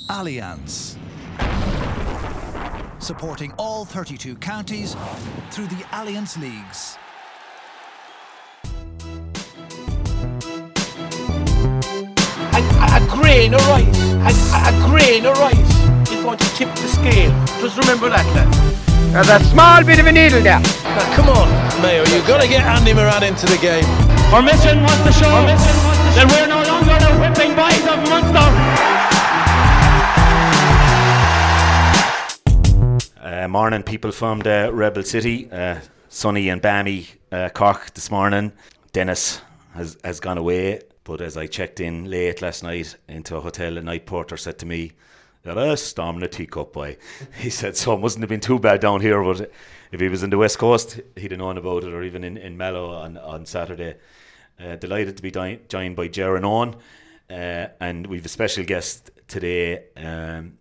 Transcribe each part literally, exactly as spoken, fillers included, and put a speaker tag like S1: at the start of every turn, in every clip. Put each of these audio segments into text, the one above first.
S1: Allianz, supporting all thirty-two counties through the Allianz Leagues.
S2: A, a grain of rice, a, a grain of rice is going to tip the scale. Just remember that, lad.
S3: There's a small bit of a needle there.
S2: Now, come on,
S4: Mayo, you've got to get Andy Moran into the game.
S5: Our mission was to show that we're no longer the whipping boys of Munster.
S6: Uh, morning, people from the Rebel City. Uh, sunny and balmy uh, Cork this morning. Dennis has, has gone away, but as I checked in late last night into a hotel, a night porter said to me, "You're a storm in a teacup, boy." He said, so it mustn't have been too bad down here, but if he was in the West Coast, he'd have known about it, or even in, in Mallow on, on Saturday. Uh, delighted to be di- joined by Jaron Owen, uh, and we've a special guest today um,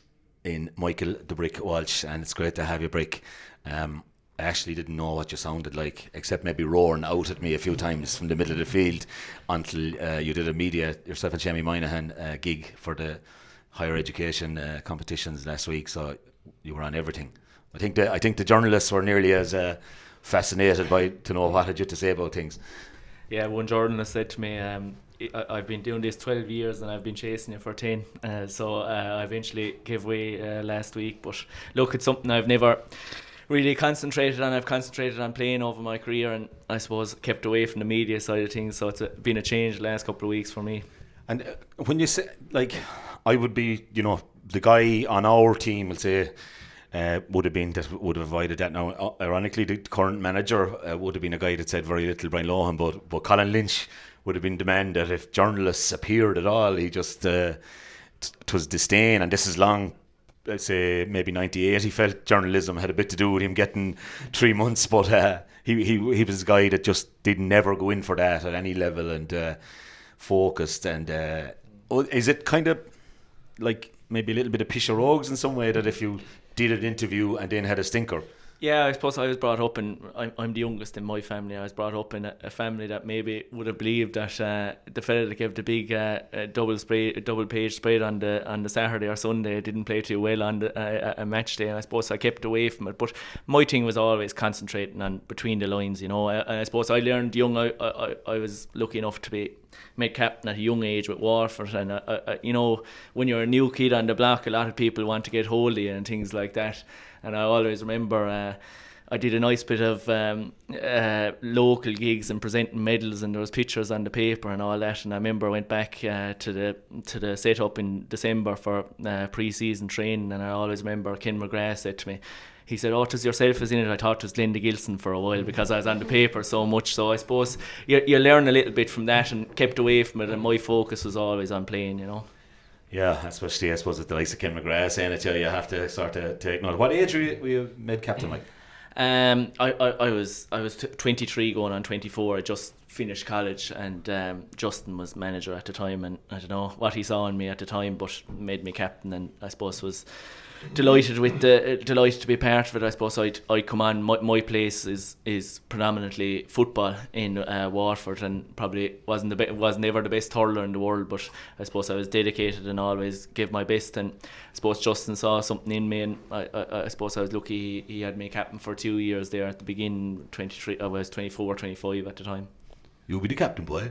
S6: in Michael the Brick Walsh, and it's great to have you, Brick. Um, I actually didn't know what you sounded like, except maybe roaring out at me a few times from the middle of the field until uh, you did a media, yourself and Jamie Moynihan uh, gig for the higher education uh, competitions last week, so you were on everything. I think the, I think the journalists were nearly as uh, fascinated by to know what had you to say about things.
S7: Yeah, one journalist said to me, um, I, I've been doing this twelve years and I've been chasing you for ten, uh, so uh, I eventually gave way uh, last week. But look, it's something I've never really concentrated on. I've concentrated on playing over my career, and I suppose kept away from the media side of things, so it's a, been a change the last couple of weeks for me.
S6: And uh, when you say, like, I would be, you know, the guy on our team will say uh, would have been that would have avoided that. Now, uh, ironically, the current manager uh, would have been a guy that said very little, Brian Lohan, but but Colin Lynch would have been the man that if journalists appeared at all, he just uh, t- it was disdain. And this is long, I'd say maybe ninety-eight. He felt journalism had a bit to do with him getting three months, but uh, he he he was a guy that just did never go in for that at any level, and uh, focused. And uh, is it kind of like maybe a little bit of pish or rogues in some way that if you did an interview and then had a stinker?
S7: Yeah, I suppose I was brought up in, I'm, I'm the youngest in my family. I was brought up in a, a family that maybe would have believed that uh, the fella that gave the big uh, uh, double spray, double page spread on the on the Saturday or Sunday didn't play too well on the, uh, a match day, and I suppose I kept away from it. But my thing was always concentrating on between the lines, you know. And I suppose I learned young. I I, I was lucky enough to be made captain at a young age with Waterford, and uh, uh, you know, when you're a new kid on the block, a lot of people want to get hold of you and things like that. And I always remember uh, I did a nice bit of um, uh, local gigs and presenting medals, and there was pictures on the paper and all that. And I remember I went back uh, to the to the set up in December for uh, pre-season training, and I always remember Ken McGrath said to me, he said, "Oh, it was yourself is in it." I thought it was Glenda Gilson for a while because I was on the paper so much. So I suppose you you learn a little bit from that and kept away from it, and my focus was always on playing, you know.
S6: Yeah, especially I suppose with the likes of Ken McGrath saying it to you, you have to sort of take note. What age were you, were you made captain, Mike?
S7: Um, I, I, I was I was t- twenty-three going on twenty-four. I just finished college, and um, Justin was manager at the time, and I don't know what he saw in me at the time, but made me captain, and I suppose was delighted with the uh, delighted to be part of it. I suppose I'd I'd come on. My, my place is is predominantly football in uh, Waterford, and probably wasn't the be- was never the best hurler in the world, but I suppose I was dedicated and always gave my best. And I suppose Justin saw something in me, and I I, I suppose I was lucky he, he had me captain for two years there at the beginning. twenty-three, I was twenty-four, twenty-five at the time.
S6: You'll be the captain, boy.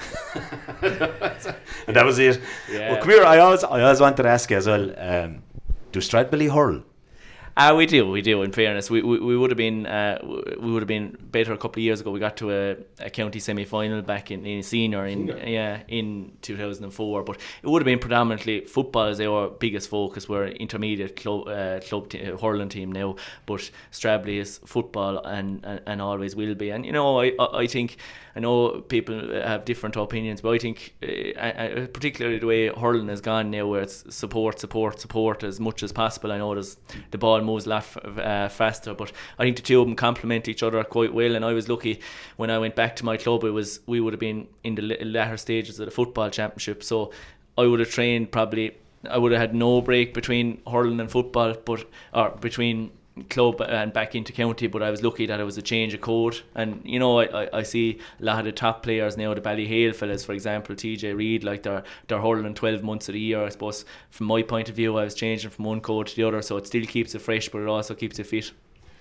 S6: And that was it.
S7: Yeah.
S6: Well, come here. I always I always wanted to ask you as well. Um, Do Stradbally hurl?
S7: Ah, uh, we do, we do. In fairness, we we, we would have been uh, we would have been better a couple of years ago. We got to a, a county semi final back in, in senior in senior. yeah in two thousand four. But it would have been predominantly football as our biggest focus. We're intermediate club uh, club t- hurling team now, but Stradbally is football and, and, and always will be. And you know, I I think. I know people have different opinions, but I think uh, particularly the way hurling has gone now, where it's support, support, support as much as possible. I know there's, the ball moves a lot f- uh, faster, but I think the two of them complement each other quite well. And I was lucky when I went back to my club, it was we would have been in the latter stages of the football championship, so I would have trained probably. I would have had no break between hurling and football, but or between club and back into county, but I was lucky that it was a change of code. And you know, I, I, I see a lot of the top players now, the Ballyhale fellas, for example, T J Reid, like they're they're hurling twelve months of the year. I suppose from my point of view, I was changing from one code to the other, so it still keeps it fresh, but it also keeps it fit.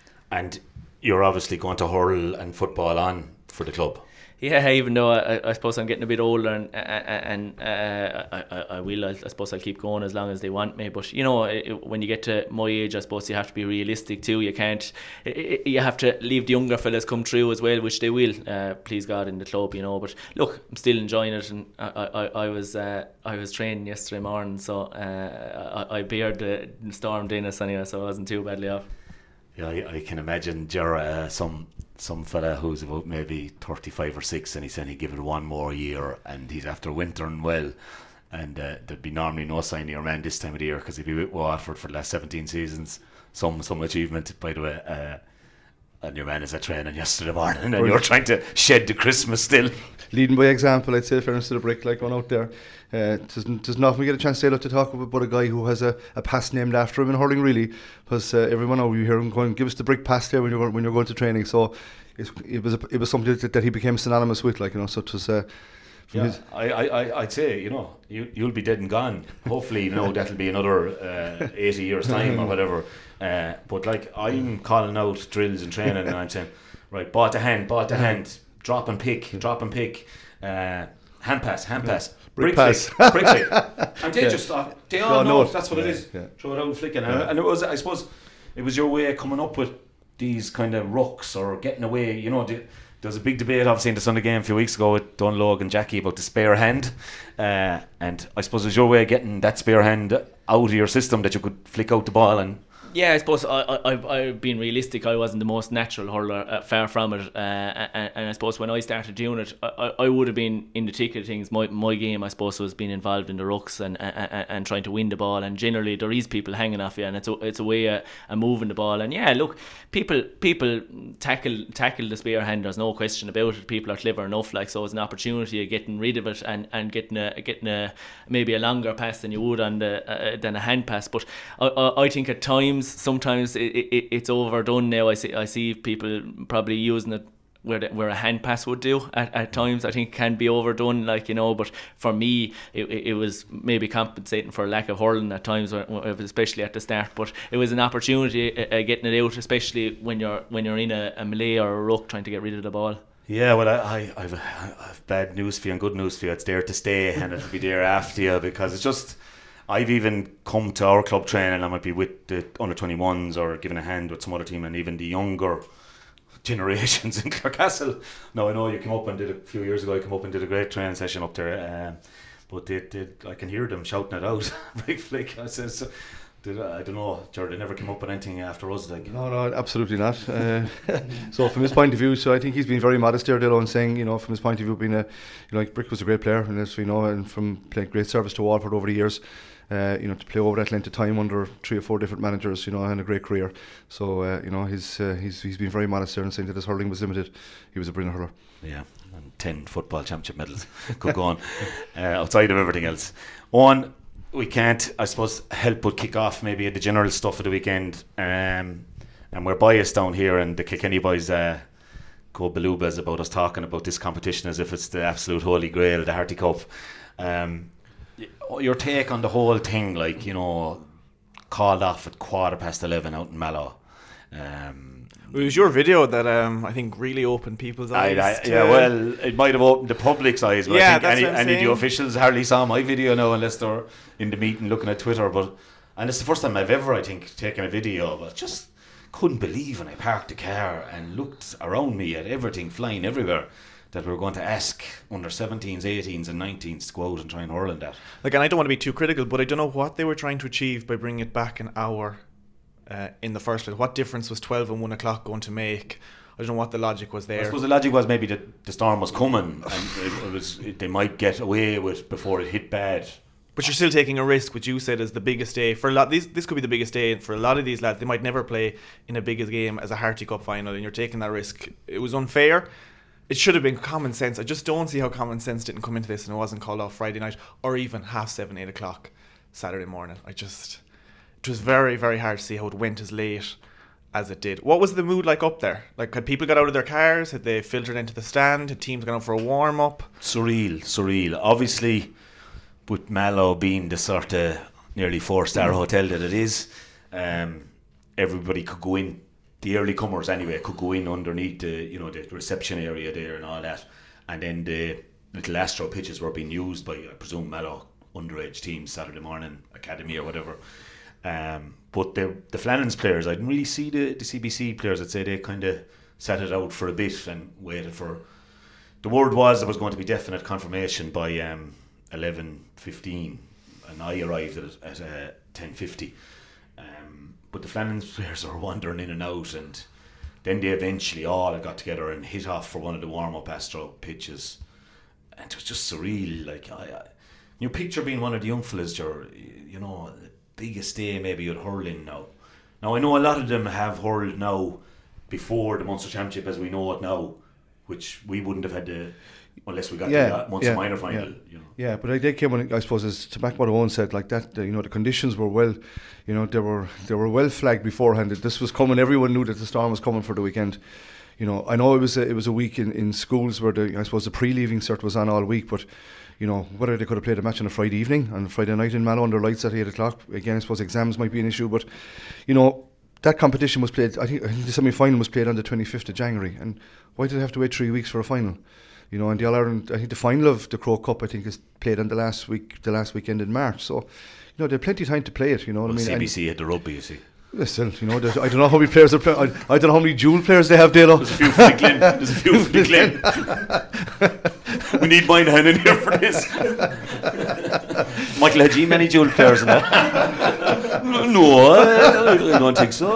S6: And you're obviously going to hurl and football on for the club.
S7: Yeah, even though I, I suppose I'm getting a bit older, and and uh, I, I will, I suppose I'll keep going as long as they want me. But you know, it, when you get to my age, I suppose you have to be realistic too. You can't, it, you have to leave the younger fellas come through as well, which they will, uh, please God, in the club, you know. But look, I'm still enjoying it, and I I, I was uh, I was training yesterday morning, so uh, I, I bared the Storm Dennis anyway, so I wasn't too badly off.
S6: Yeah, I, I can imagine Gerard, uh, some some fella who's about maybe thirty-five or six, and he's saying he'd give it one more year, and he's after wintering well, and uh, there'd be normally no sign of your man this time of the year, because he'd be with Watford for the last seventeen seasons. Some some achievement, by the way. Uh, and your man is at training yesterday morning, and Brilliant. You're trying to shed the Christmas still.
S8: Leading by example, I'd say, fairness to the Brick, like going out there. Uh, doesn't often get a chance to, to talk about a guy who has a, a pass named after him in hurling, really, because uh, everyone now you hear him going, give us the Brick pass there when you're when you're going to training. So it, it was a, it was something that, that he became synonymous with, like, you know. So it was. Uh,
S6: yeah, his I, I I'd say, you know, you you'll be dead and gone. Hopefully, you know, that'll be another uh, eighty years time or whatever. Uh, but like, I'm calling out drills and training, and I'm saying, right, ball to hand, ball to hand, drop and pick, drop and pick, uh, hand pass, hand pass, brick, brick pass, flick, brick flick. And they yeah. just uh, they all know it. That's what yeah, it is. Yeah. Throw it out and flicking, yeah. and, and it was, I suppose, it was your way of coming up with these kind of rucks or getting away. You know, the, there was a big debate obviously in the Sunday game a few weeks ago with Dunlog and Jackie about the spare hand, uh, and I suppose it was your way of getting that spare hand out of your system, that you could flick out the ball. And
S7: yeah, I suppose I, I, I've been realistic. I wasn't the most natural hurler, uh, far from it. Uh, and, and I suppose when I started doing it, I, I would have been in the thick of things. My my game, I suppose, was being involved in the rucks and, and, and trying to win the ball. And generally, there is people hanging off you, and it's a, it's a way of, of moving the ball. And yeah, look, people people tackle tackle the spare hand. There's no question about it. People are clever enough, like, so it's an opportunity of getting rid of it and, and getting a getting a maybe a longer pass than you would on the uh, than a hand pass. But I, I, I think at times. Sometimes it, it, it's overdone now. I see I see people probably using it where the, where a hand pass would do at, at times. I think it can be overdone, like, you know. But for me, it, it was maybe compensating for a lack of hurling at times, especially at the start. But it was an opportunity uh, getting it out, especially when you're when you're in a, a melee or a ruck trying to get rid of the ball.
S6: Yeah, well, I, I, I've, I've bad news for you and good news for you. It's there to stay, and it'll be there after you, because it's just. I've even come to our club training. I might be with the under twenty-ones or giving a hand with some other team, and even the younger generations in Clarecastle. Now, I know you came up and did a few years ago. You came up and did a great training session up there, um, but they, they, I can hear them shouting it out. Big flick. I said, so, did, I don't know, Jared. They never came up with anything after us, like.
S8: No, no, absolutely not. Uh, so from his point of view, so I think he's been very modest there, Dillon, saying, you know, from his point of view, being a, you know, like Brick was a great player, and as we know, and from playing great service to Waterford over the years. Uh, you know, to play over that length of time under three or four different managers, you know, and a great career. So, uh, you know, he's uh, he's he's been very modest there and saying that his hurling was limited. He was a brilliant hurler.
S6: Yeah, and ten football championship medals. Good going. Uh, outside of everything else, on we can't, I suppose, help but kick off maybe the general stuff of the weekend. Um, and we're biased down here, and the Kilkenny boys uh, go belugas about us talking about this competition as if it's the absolute holy grail, the Harty Cup. Um, Your take on the whole thing, like, you know, called off at quarter past eleven out in Mallow. Um,
S9: it was your video that um, I think really opened people's eyes.
S6: I, I, yeah, well, it might have opened the public's eyes, but
S9: yeah,
S6: I think any, any of the officials hardly saw my video now unless they're in the meeting looking at Twitter. But and it's the first time I've ever, I think, taken a video, but just couldn't believe when I parked the car and looked around me at everything flying everywhere, that we were going to ask under seventeens, eighteens and nineteens to go out and try and hurl in that.
S9: Like, and I don't want to be too critical, but I don't know what they were trying to achieve by bringing it back an hour uh, in the first place. What difference was twelve and one o'clock going to make? I don't know what the logic was there.
S6: I suppose the logic was maybe that the storm was coming and it, it was it, they might get away with before it hit bad.
S9: But you're still taking a risk, which you said is the biggest day for a lot. This this could be the biggest day for a lot of these lads. They might never play in a biggest game as a Harty Cup final, and you're taking that risk. It was unfair. It should have been common sense. I just don't see how common sense didn't come into this and it wasn't called off Friday night or even half seven, eight o'clock Saturday morning. I just, it was very, very hard to see how it went as late as it did. What was the mood like up there? Like, had people got out of their cars? Had they filtered into the stand? Had teams gone out for a warm up?
S6: Surreal, surreal. Obviously, with Mallow being the sort of nearly four star hotel that it is, um, everybody could go in. The early comers anyway could go in underneath the you know the reception area there and all that, and then the little Astro pitches were being used by, I presume, Mallow underage teams Saturday morning academy or whatever. Um, but the the Flannans players, I didn't really see the, the C B C players. I'd say they kind of sat it out for a bit and waited for. The word was there was going to be definite confirmation by um, eleven fifteen, and I arrived at at uh, ten fifty. Um, but the Flannans players were wandering in and out, and then they eventually all got together and hit off for one of the warm up Astro pitches, and it was just surreal. Like I, I you picture being one of the young fellas, you're, you know. Biggest day maybe you'd hurl in now. Now I know a lot of them have hurled now before the Munster Championship as we know it now, which we wouldn't have had to unless we got
S8: yeah,
S6: to that Munster
S8: yeah,
S6: minor final.
S8: Yeah,
S6: you know.
S8: yeah but they came on, I suppose, as to back what Owen said, like that. The, you know, the conditions were well, you know, they were they were well flagged beforehand. That this was coming. Everyone knew that the storm was coming for the weekend. You know, I know it was a, it was a week in, in schools where the I suppose the pre-leaving cert was on all week, but. You know, whether they could have played a match on a Friday evening, on a Friday night in Mallow under lights at eight o'clock. Again, I suppose exams might be an issue, but, you know, that competition was played, I think, I think the semi-final was played on the twenty-fifth of January. And why did they have to wait three weeks for a final? You know, and the All-Ireland, I think the final of the Crow Cup, I think, is played on the last week, the last weekend in March. So, you know, they had plenty of time to play it, you know what
S6: well,
S8: I mean?
S6: C B C had the rugby, you see.
S8: Still, you know, I don't know how many players are play- I, I don't know how many dual players they have, Dalo.
S6: There's a few for the Glen. There's a few for the Glen. We need Moynihan in here for this. Michael, had you many dual players in that? No, I don't think so.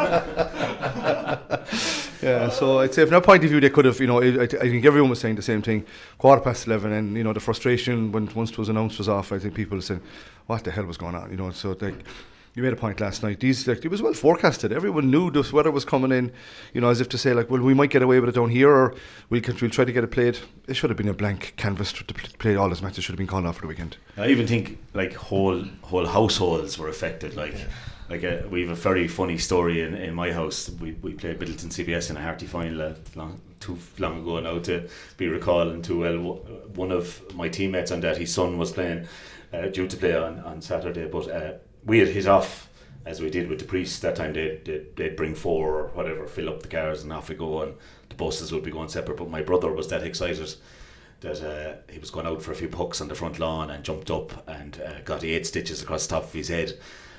S8: Yeah, so I'd say from that point of view, they could have, you know, I, I think everyone was saying the same thing, quarter past eleven, and, you know, the frustration when once it was announced was off. I think people were saying, what the hell was going on, you know, so like, you made a point last night. These, like, it was well forecasted. Everyone knew this weather was coming in, you know, as if to say, like, well, we might get away with it down here, or we'll, we'll try to get it played. It should have been a blank canvas to play all these matches. Should have been called off for the weekend.
S6: I even think like whole whole households were affected. Like, yeah. like a, we have a very funny story in, in my house. We we played Middleton C B S in a Harty final uh, long, too long ago now to be recalling too well. One of my teammates on that, his son was playing, uh, due to play on, on Saturday, but. Uh, We had hit off as we did with the priests that time. They'd, they'd, they'd bring four or whatever, fill up the cars and off we go, and the buses would be going separate. But my brother was that excited that uh, he was going out for a few pucks on the front lawn and jumped up and uh, got eight stitches across the top of his head.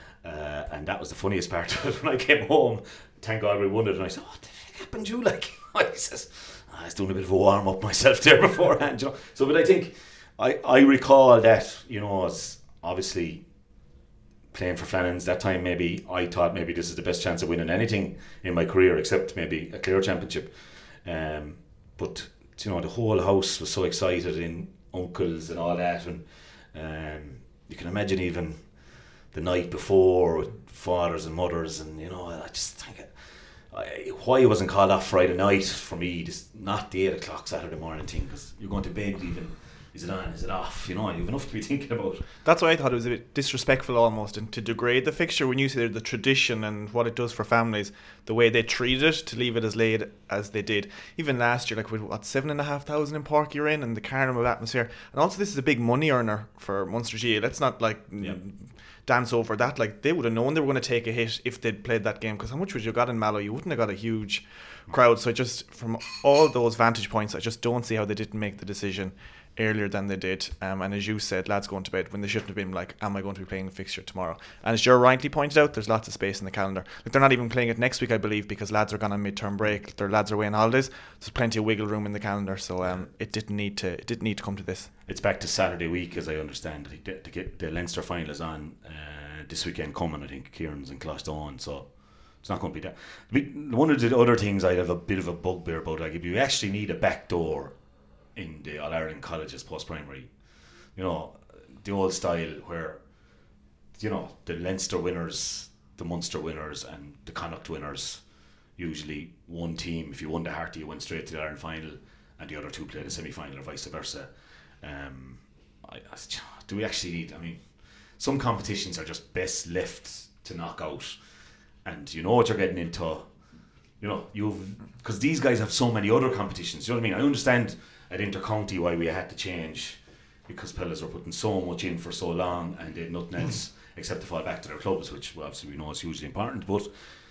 S6: Uh, and that was the funniest part of it. When I came home, thank God we won it, and I said, what the fuck happened to you? Like, I says, I was doing a bit of a warm up myself there beforehand, you know. So, but I think I, I recall that, you know, as obviously playing for Flannans that time, maybe I thought maybe this is the best chance of winning anything in my career except maybe a Clare championship, um, but you know, the whole house was so excited, in uncles and all that, and um, you can imagine even the night before with fathers and mothers, and you know, I just think it, I, why it wasn't called off Friday night for me, just not the eight o'clock Saturday morning thing, because you're going to bed even. Is it on? Is it off? You know, you've enough to be thinking about.
S9: That's why I thought it was a bit disrespectful almost, and to degrade the fixture when you say the tradition and what it does for families, the way they treated it, to leave it as late as they did. Even last year, like with what, seven and a half thousand in Park you're in, and the carnival atmosphere, and also this is a big money earner for Munster G A. Let's not like yeah. dance over that. Like, they would have known they were going to take a hit if they'd played that game, because how much would you got in Mallow? You wouldn't have got a huge crowd. So just from all those vantage points, I just don't see how they didn't make the decision earlier than they did, um, and as you said, lads going to bed when they shouldn't have been. Like, am I going to be playing the fixture tomorrow? And as Ger rightly pointed out, there's lots of space in the calendar. Like, they're not even playing it next week, I believe, because lads are gone on mid-term break. Their lads are away on holidays. There's plenty of wiggle room in the calendar, so um, it didn't need to. It didn't need to come to this.
S6: It's back to Saturday week, as I understand. The, the, the Leinster final is on uh, this weekend coming. I think Kieran's and Closhdawn, so it's not going to be that. One of the other things I have a bit of a bugbear about, like, if you actually need a back door in the All-Ireland colleges post-primary, you know, the old style where, you know, the Leinster winners, the Munster winners and the Connacht winners, usually one team, if you won the Harty, you went straight to the Ireland final, and the other two played the semi-final or vice versa. Um, I, I, do we actually need, I mean, some competitions are just best left to knock out, and you know what you're getting into. You know, you've because these guys have so many other competitions. You know what I mean? I understand at Intercounty why we had to change, because fellas were putting so much in for so long and they had nothing else except to fall back to their clubs, which well, obviously we know is hugely important. But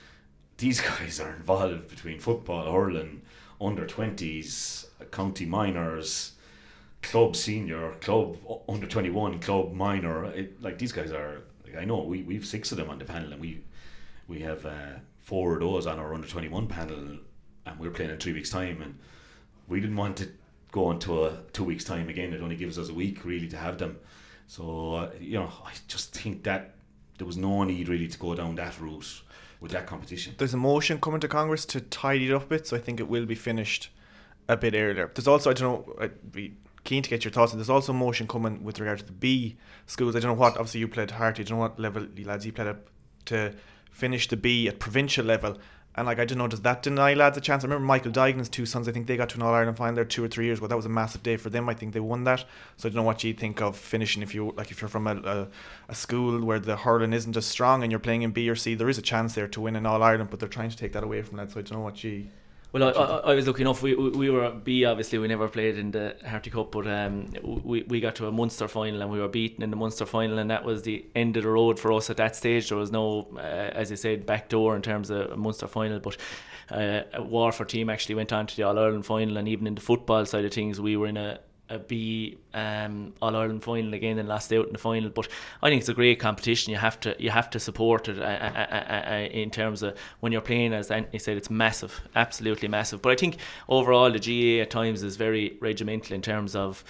S6: these guys are involved between football, hurling, under twenties, county minors, club senior, club under twenty-one, club minor. It, like these guys are. Like, I know we we've six of them on the panel, and we we have uh, four of those on our under twenty-one panel, and we're playing in three weeks' time, and we didn't want to go into a two weeks' time again. It only gives us a week really to have them. So uh, you know, I just think that there was no need really to go down that route with that competition.
S9: There's a motion coming to Congress to tidy it up a bit, so I think it will be finished a bit earlier. There's also, I don't know, I'd be keen to get your thoughts on. There's also a motion coming with regard to the B schools. I don't know what, obviously you played Harty, I don't know what level, lads, you played up to finish the B at provincial level. And like, I don't know, does that deny lads a chance? I remember Michael Digan's two sons, I think they got to an All-Ireland final there two or three years ago. That was a massive day for them. I think they won that. So I don't know what you think of finishing, if you like if you're from a, a, a school where the hurling isn't as strong and you're playing in B or C, there is a chance there to win an All-Ireland, but they're trying to take that away from lads. So I don't know what you...
S7: Well, I, I, I was lucky enough. We, we we were B. Obviously, we never played in the Harty Cup, but um, we we got to a Munster final and we were beaten in the Munster final, and that was the end of the road for us at that stage. There was no, uh, as I said, back door in terms of a Munster final. But uh, a Waterford team actually went on to the All Ireland final, and even in the football side of things, we were in a. a B um, All Ireland final again and lost out in the final. But I think it's a great competition. You have to you have to support it uh, uh, uh, uh, in terms of when you're playing. As Anthony said, it's massive, absolutely massive. But I think overall the G A A at times is very regimental in terms of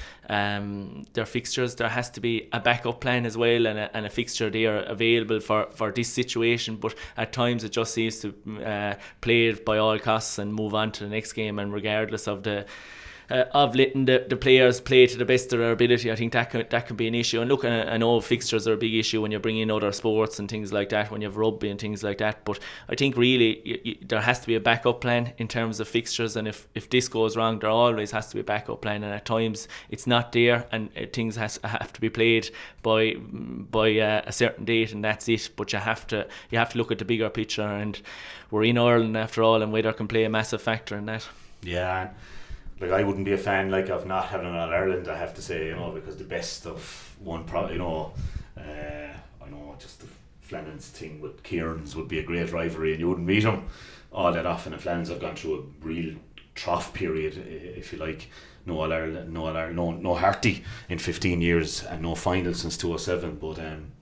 S7: um, their fixtures. There has to be a backup plan as well, and a, and a fixture there available for, for this situation. But at times it just seems to uh, play it by all costs and move on to the next game, and regardless of the Uh, of letting the, the players play to the best of their ability. I think that can, that can be an issue. And look, I, I know fixtures are a big issue when you bring in other sports and things like that, when you have rugby and things like that. But I think really you, you, there has to be a backup plan in terms of fixtures. And if, if this goes wrong, there always has to be a backup plan. And at times it's not there, and uh, things has have to be played by by uh, a certain date, and that's it. But you have to you have to look at the bigger picture. And we're in Ireland after all, and weather can play a massive factor in that.
S6: Yeah. Like, I wouldn't be a fan like of not having an All-Ireland, I have to say, you know, because the best of one, pro- you know, uh, I know just the Flannans thing with Kieran's would be a great rivalry, and you wouldn't meet them all that often. And Flannans have gone through a real trough period, if you like. No All-Ireland, no All-Ireland, no, no Harty in fifteen years, and no final since two oh seven. But um,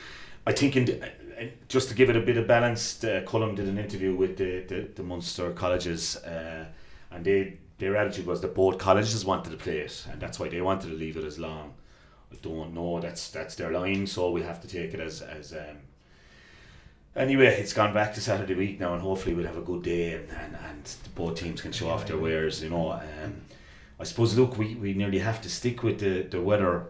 S6: I think in the, uh, just to give it a bit of balance, uh, Cullum did an interview with the, the, the Munster colleges, uh, and they their attitude was that both colleges wanted to play it, and that's why they wanted to leave it as long. I don't know, that's that's their line, so we have to take it as as um, anyway. It's gone back to Saturday week now, and hopefully we'll have a good day, and, and, and both teams can show off their wares, you know. Um, I suppose, look, we, we nearly have to stick with the, the weather.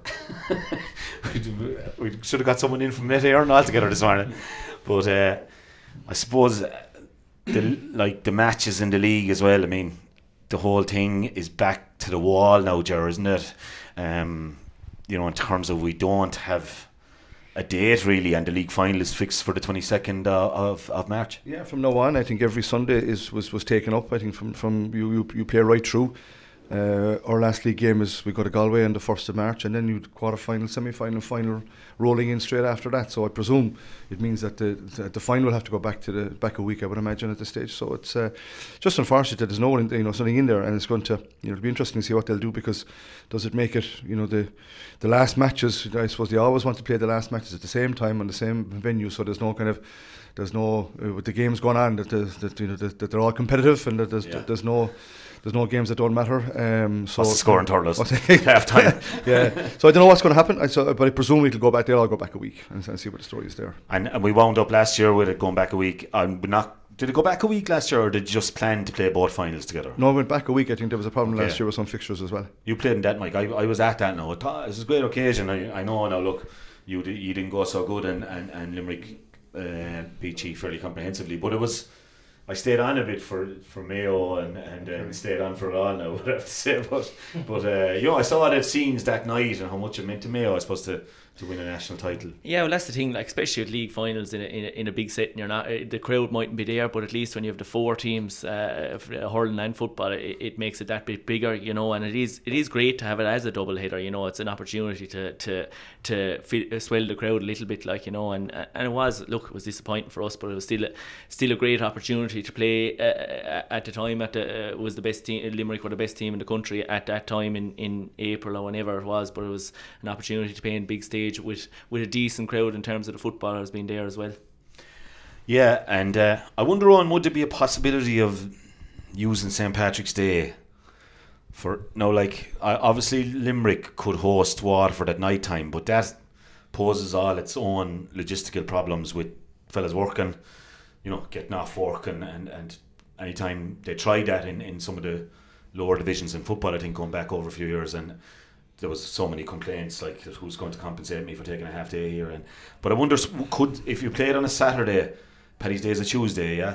S6: we, we should have got someone in from Met Éireann altogether this morning, but uh, I suppose the like the matches in the league as well. I mean, the whole thing is back to the wall now, Ger, isn't it? Um, you know, in terms of we don't have a date really, and the league final is fixed for the twenty-second uh, of, of March.
S8: Yeah, from now on, I think every Sunday is was, was taken up. I think from, from you, you you play right through. Uh, our last league game is we go to Galway on the first of March, and then you quarter final, semi final, final rolling in straight after that. So I presume it means that the the, the final will have to go back to the back a week, I would imagine, at this stage. So it's uh, just unfortunate that there's no one, you know, something in there, and it's going to, you know, it'll be interesting to see what they'll do, because does it make it, you know, the the last matches? I suppose they always want to play the last matches at the same time on the same venue, so there's no kind of there's no uh, with the games going on that the, that you know that, that they're all competitive, and that there's yeah. there's no. There's no games that don't matter. Um, so
S6: what's the score in Thurles? Half time.
S8: Yeah. So I don't know what's going to happen. I so, but I presume it'll go back there. I'll go back a week and, and see what the story is there.
S6: And, and we wound up last year with it going back a week. Um, not did it go back a week last year, or did you just plan to play both finals together?
S8: No, it went back a week. I think there was a problem okay. last year with some fixtures as well.
S6: You played in that, Mike. I, I was at that now. I thought it was a great occasion. I, I know now. Look, you you didn't go so good, and and, and Limerick uh, beat you fairly comprehensively, but it was. I stayed on a bit for, for Mayo and and uh, stayed on for it all now, I have to say. But but uh, you know, I saw the scenes that night and how much it meant to Mayo. I suppose to to win a national title.
S7: Yeah, well, that's the thing. Like, especially at league finals in a, in a, in a big setting, you're not uh, the crowd mightn't be there, but at least when you have the four teams, uh, hurling and football, it, it makes it that bit bigger, you know. And it is it is great to have it as a double header. You know, it's an opportunity to to to feel, swell the crowd a little bit, like, you know. And and it was look, it was disappointing for us, but it was still a, still a great opportunity to play uh, at the time. At the uh, was the best team. Limerick were the best team in the country at that time in, in April or whenever it was. But it was an opportunity to play in big stage with with a decent crowd in terms of the footballers being there as well.
S6: Yeah, and uh, I wonder on would there be a possibility of using Saint Patrick's Day for no, like uh, obviously Limerick could host Waterford at night time, but that poses all its own logistical problems with fellas working, you know, getting off work, and and, and anytime they tried that in, in some of the lower divisions in football, I think going back over a few years, and there was so many complaints like who's going to compensate me for taking a half day here. And but I wonder, could if you played on a Saturday, Paddy's Day is a Tuesday, yeah,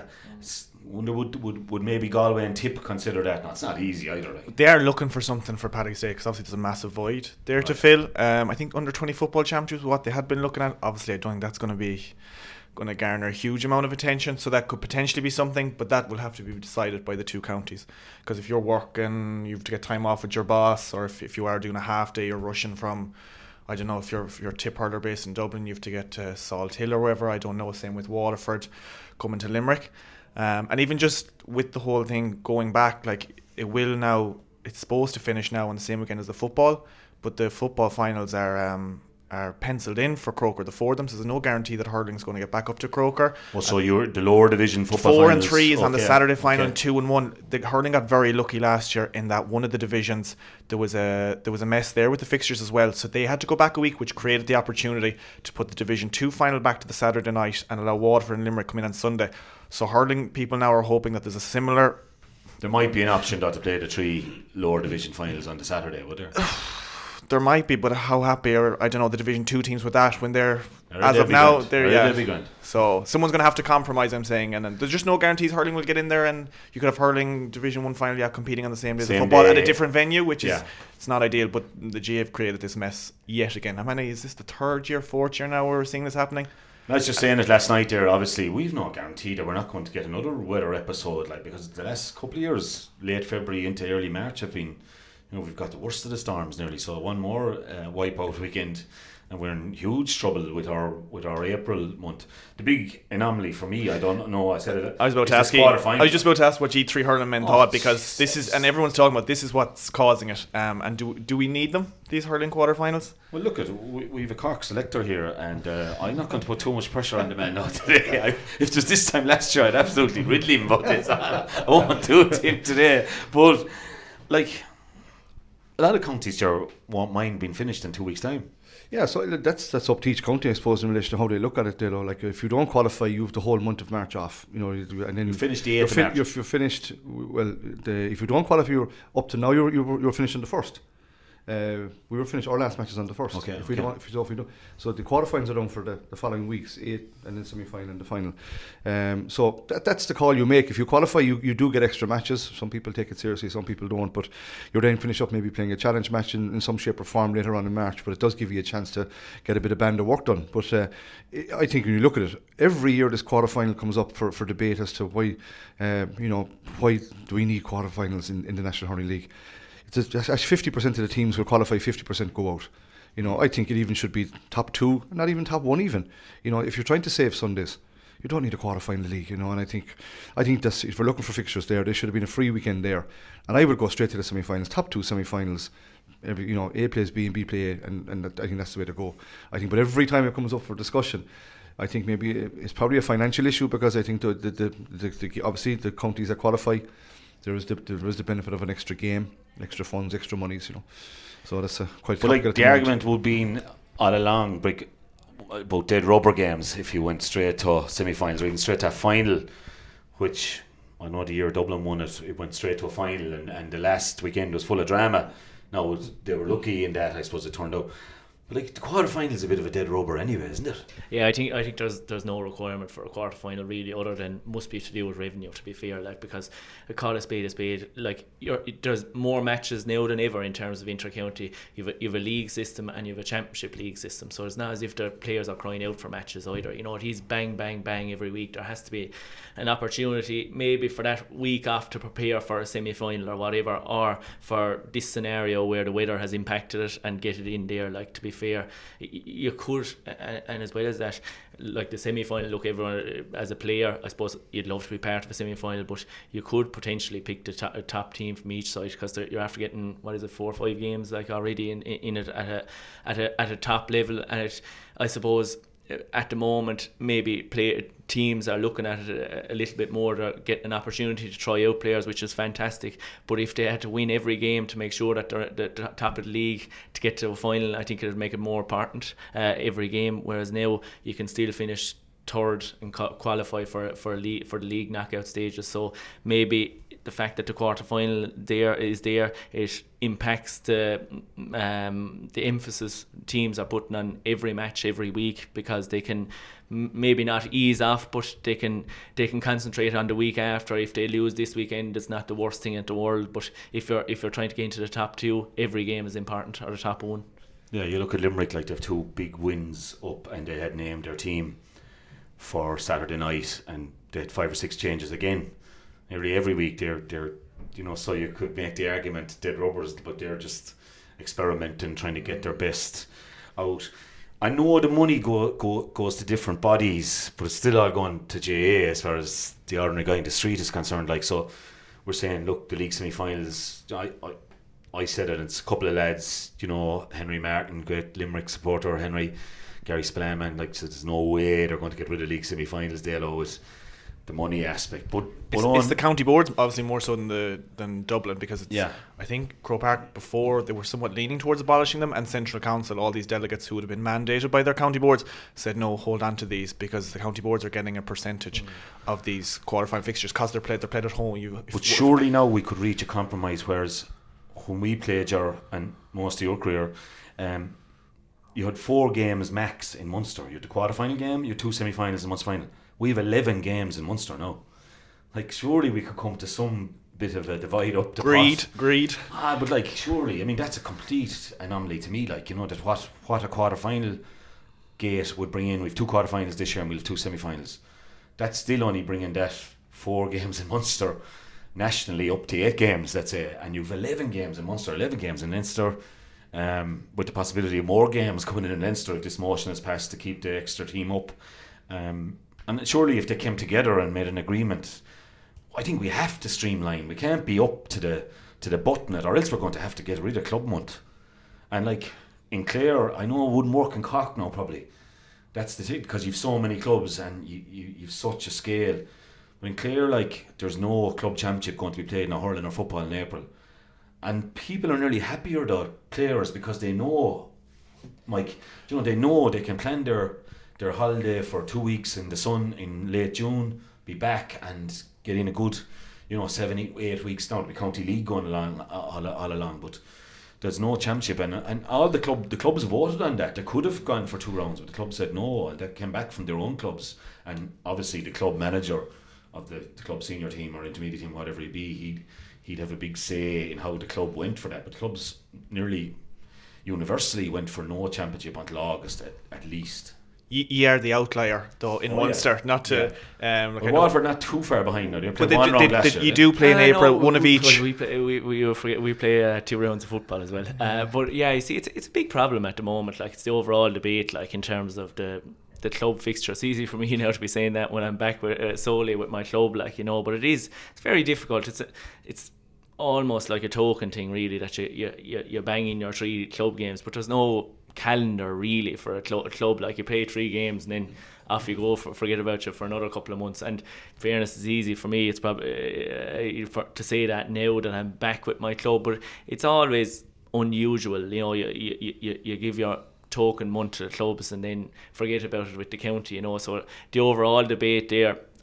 S6: I wonder would, would would maybe Galway and Tip consider that? No, it's not easy either. Like.
S9: They are looking for something for Paddy's Day because obviously there's a massive void there right. to fill. Um, I think under twenty football championships, what they had been looking at. Obviously, I don't think that's going to be going to garner a huge amount of attention, so that could potentially be something, but that will have to be decided by the two counties, because if you're working, you have to get time off with your boss, or if, if you are doing a half day, you're rushing from, I don't know, if you're if you're tip hurler based in Dublin, you have to get to Salt Hill or wherever, I don't know, same with Waterford coming to Limerick. Um, and even just with the whole thing going back, like it will now, it's supposed to finish now on the same weekend as the football, but the football finals are um, are penciled in for Croker, the four of them, so there's no guarantee that hurling's going to get back up to Croker.
S6: Well, so you're the lower division football
S9: four
S6: finals,
S9: and three is okay. on the Saturday final,
S6: okay.
S9: and two and one. The hurling got very lucky last year in that one of the divisions there was a there was a mess there with the fixtures as well, so they had to go back a week, which created the opportunity to put the Division two final back to the Saturday night and allow Waterford and Limerick come in on Sunday. So hurling people now are hoping that there's a similar.
S6: There might be an option though to play the three lower division finals on the Saturday, would there?
S9: There might be, but how happy are, I don't know, the Division two teams with that when they're,
S6: Are
S9: as
S6: they
S9: of now,
S6: grand?
S9: they're,
S6: Are
S9: yeah.
S6: they grand?
S9: So someone's going to have to compromise, I'm saying, and then there's just no guarantees hurling will get in there, and you could have hurling Division one final, yeah, competing on the same day as
S6: Same
S9: football
S6: day.
S9: at a different venue, which
S6: Yeah.
S9: is, it's not ideal, but the G A have created this mess yet again. How many, is this the third year, fourth year now where we're seeing this happening?
S6: I was just saying it last night there, obviously we've no guarantee that we're not going to get another weather episode, like, because the last couple of years, late February into early March, have been, you know, we've got the worst of the storms nearly, so one more uh, wipeout weekend and we're in huge trouble with our with our April month. The big anomaly for me, I don't know, I said it
S9: I was about to ask you, I was just about to ask what G three hurling men oh, thought, because this is, and everyone's talking about this is what's causing it, um, and do do we need them, these hurling quarterfinals?
S6: Well, look at we, we have a Cork selector here, and uh, I'm not going to put too much pressure on the man now today. I, if it was this time last year, I'd absolutely riddle him about this. I won't do it to him today, but like a lot of counties here won't mind being finished in two weeks' time.
S8: Yeah, so that's that's up to each county, I suppose, in relation to how they look at it. You know, like if you don't qualify, you have the whole month of March off. You know, and then
S6: you finish the eighth
S8: you're,
S6: of
S8: fin-
S6: March.
S8: you're, you're finished. Well, the, if you don't qualify, you're up to now. You're you're, you're finished on the first. Uh, we were finished our last matches on the first.
S6: Okay.
S8: If we
S6: okay.
S8: don't, if you don't, if we don't, so the quarterfinals are done for the, the following weeks, eight, and then semi-final and the final. Um, so that, that's the call you make. If you qualify, you, you do get extra matches. Some people take it seriously, some people don't. But you're then finish up maybe playing a challenge match in, in some shape or form later on in March. But it does give you a chance to get a bit of band of work done. But uh, I think when you look at it, every year this quarterfinal comes up for, for debate as to why, uh, you know, why do we need quarterfinals in, in the National Hurling League? It's actually fifty percent of the teams will qualify, fifty percent go out. You know, I think it even should be top two, not even top one even. You know, if you're trying to save Sundays, you don't need a quarter-final league, you know, and I think I think that's, if we're looking for fixtures there, there should have been a free weekend there. And I would go straight to the semi-finals, top two semi-finals. Every, you know, A plays B and B play A, and, and I think that's the way to go. I think, but every time it comes up for discussion, I think maybe it's probably a financial issue, because I think the, the, the, the, the obviously the counties that qualify, there is the there is the benefit of an extra game, extra funds, extra monies, you know. So that's a quite.
S6: But like the argument would be all along, like, about dead rubber games if you went straight to semi-finals or even straight to a final, which I know the year Dublin won it, it went straight to a final, and, and the last weekend was full of drama. Now they were lucky in that, I suppose it turned out. Like the quarterfinal is a bit of a dead rubber anyway, isn't it?
S7: Yeah, I think I think there's there's no requirement for a quarter final really, other than must be to do with revenue. To be fair, like because a call a spade a spade, like you're, there's more matches now than ever in terms of inter-county. You've a, you've a league system and you've a championship league system, so it's not as if the players are crying out for matches either. You know, it is bang bang bang every week. There has to be an opportunity maybe for that week off to prepare for a semi-final or whatever, or for this scenario where the weather has impacted it and get it in there. Like to be fair, you could, and as well as that, like the semi-final, look, everyone as a player, I suppose you'd love to be part of a semi-final, but you could potentially pick the top, top team from each side, because you're after getting, what is it, four or five games like already in, in it at a at a at a top level. And it, I suppose at the moment maybe play teams are looking at it a, a little bit more to get an opportunity to try out players, which is fantastic. But if they had to win every game to make sure that they're at the top of the league to get to a final, I think it would make it more important uh, every game. Whereas now you can still finish third and qualify for for a league, for the league knockout stages. So maybe the fact that the quarter final there is there, it impacts the um, the emphasis teams are putting on every match every week, because they can m- maybe not ease off, but they can they can concentrate on the week after. If they lose this weekend, it's not the worst thing in the world. But if you're if you're trying to get into the top two, every game is important, or the top one.
S6: Yeah, you look at Limerick, like they have two big wins up, and they had named their team for Saturday night, and they had five or six changes again. Every every week they're they're you know, so you could make the argument dead rubbers, but they're just experimenting, trying to get their best out. I know the money go, go goes to different bodies, but it's still all going to J A as far as the ordinary guy in the street is concerned. Like, so we're saying, look, the league semi-finals, I, I I said it, it's a couple of lads, you know, Henry Martin, great Limerick supporter, Henry, Gary Spillane, like, so there's no way they're going to get rid of league semi-finals. They'll always the money aspect, but, but
S9: it's,
S6: on,
S9: it's the county boards obviously more so than the than Dublin, because it's,
S6: yeah.
S9: I think Croke Park before they were somewhat leaning towards abolishing them, and Central Council, all these delegates who would have been mandated by their county boards, said no, hold on to these, because the county boards are getting a percentage mm. of these quarterfinal fixtures because they're played they're played at home. You,
S6: but surely now we could reach a compromise, whereas when we played your and most of your career, um, you had four games max in Munster. You had the quarterfinal game, you had two semi-finals and Munster final. We have eleven games in Munster now. Like, surely we could come to some bit of a divide up the
S9: greed
S6: pot.
S9: greed
S6: ah but like, surely, I mean, that's a complete anomaly to me. Like, you know, that what what a quarter-final gate would bring in. We've two quarter-finals this year and we'll have two semi-finals. That's still only bringing that four games in Munster nationally up to eight games, let's say, and you've eleven games in Munster, eleven games in Leinster, um, with the possibility of more games coming in in Leinster if this motion is passed to keep the extra team up. um, And surely if they came together and made an agreement, I think we have to streamline. We can't be up to the to the button it, or else we're going to have to get rid of Club Month. And like in Clare, I know it wouldn't work in Cork now probably. That's the thing, because you've so many clubs and you, you, you've such a scale. But in Clare, like, there's no club championship going to be played in a hurling or football in April. And people are nearly happier, though, players, because they know, like, you know, they know they can plan their their holiday for two weeks in the sun in late June, be back and get in a good, you know, seven, eight, eight weeks now to be county league going along all, all along. But there's no championship, and and all the club the clubs voted on that. They could have gone for two rounds, but the club said no, and they came back from their own clubs. And obviously the club manager of the, the club senior team or intermediate team, whatever it be, he'd he'd have a big say in how the club went for that. But clubs nearly universally went for no championship until August at, at least.
S9: You are the outlier, though, in
S6: oh,
S9: Munster,
S6: yeah.
S9: not to.
S6: Yeah.
S9: Um, like
S6: well, Waterford not too far behind now. They
S9: but
S6: one
S9: they,
S6: round
S9: they,
S6: last
S9: they,
S6: year,
S9: you do play in
S7: uh,
S9: April,
S7: no,
S9: one of
S7: we,
S9: each.
S7: We play, we we we, we play uh, two rounds of football as well. Uh, but yeah, you see, it's it's a big problem at the moment. Like, it's the overall debate, like in terms of the. the club fixture. It's easy for me now to be saying that when I'm back with, uh, solely with my club, like, you know, but it is, it's very difficult. It's a, it's almost like a token thing, really, that you, you, you, you're banging your three club games, but there's no calendar really for a, cl- a club. Like, you play three games and then off you go, for, forget about you for another couple of months. And in fairness, it's easy for me, it's probably uh, for, to say that now that I'm back with my club, but it's always unusual, you know. You, you, you, you give your token month to the clubs and then forget about it with the county, you know. So the overall debate there,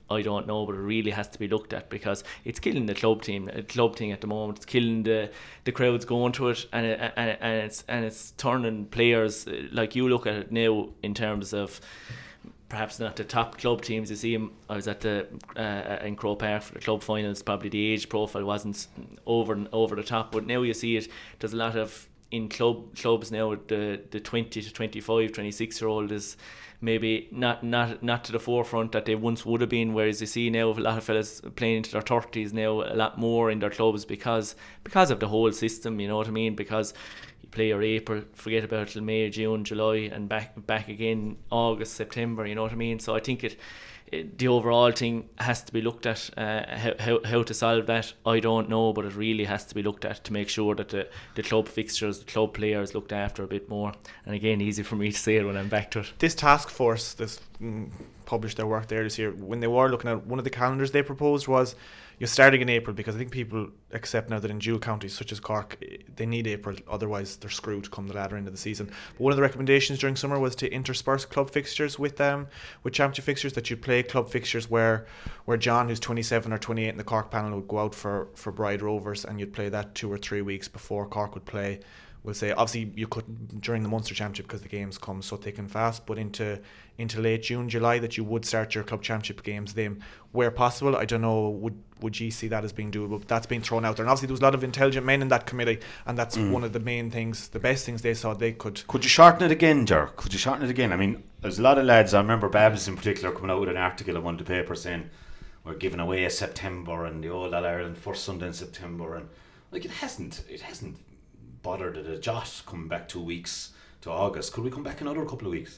S7: I don't know, but it really has to be looked at, because it's killing the club team, the club thing at the moment. It's killing the the crowds going to it, and it, and, and it's and it's turning players, like you look at it now in terms of perhaps not the top club teams. You see, I was at the uh, in Croke Park for the club finals. Probably the age profile wasn't over over the top, but now you see it. There's a lot of in club clubs now. The the twenty to twenty-five, twenty-six year old is maybe not not not to the forefront that they once would have been. Whereas you see now a lot of fellas playing into their thirties now, a lot more in their clubs because because of the whole system. You know what I mean? Because play your April, forget about it till May, June, July, and back back again August, September. You know what I mean? So I think it, it the overall thing has to be looked at. Uh, how, how how to solve that, I don't know, but it really has to be looked at to make sure that the, the club fixtures, the club players looked after a bit more. And again, easy for me to say it when I'm back to it.
S9: This task force, this mm, published their work there this year. When they were looking at one of the calendars they proposed was you're starting in April, because I think people accept now that in dual counties such as Cork, they need April, otherwise they're screwed come the latter end of the season. But one of the recommendations during summer was to intersperse club fixtures with um with championship fixtures, that you'd play club fixtures where where John, who's twenty-seven or twenty-eight in the Cork panel, would go out for, for Bride Rovers, and you'd play that two or three weeks before Cork would play. We'll say obviously you couldn't during the Munster Championship because the games come so thick and fast, but into into late June, July, that you would start your club championship games then where possible. I don't know, would would you see that as being doable? But that's been thrown out there, and obviously there was a lot of intelligent men in that committee, and that's mm. one of the main things, the best things they saw they could.
S6: Could you shorten it again, Ger? Could you shorten it again? I mean, there's a lot of lads. I remember Babs in particular coming out with an article in one of the papers saying we're giving away a September and the All Ireland first Sunday in September, and like it hasn't, it hasn't. bothered at a jot coming back two weeks to August. Could we come back another couple of weeks?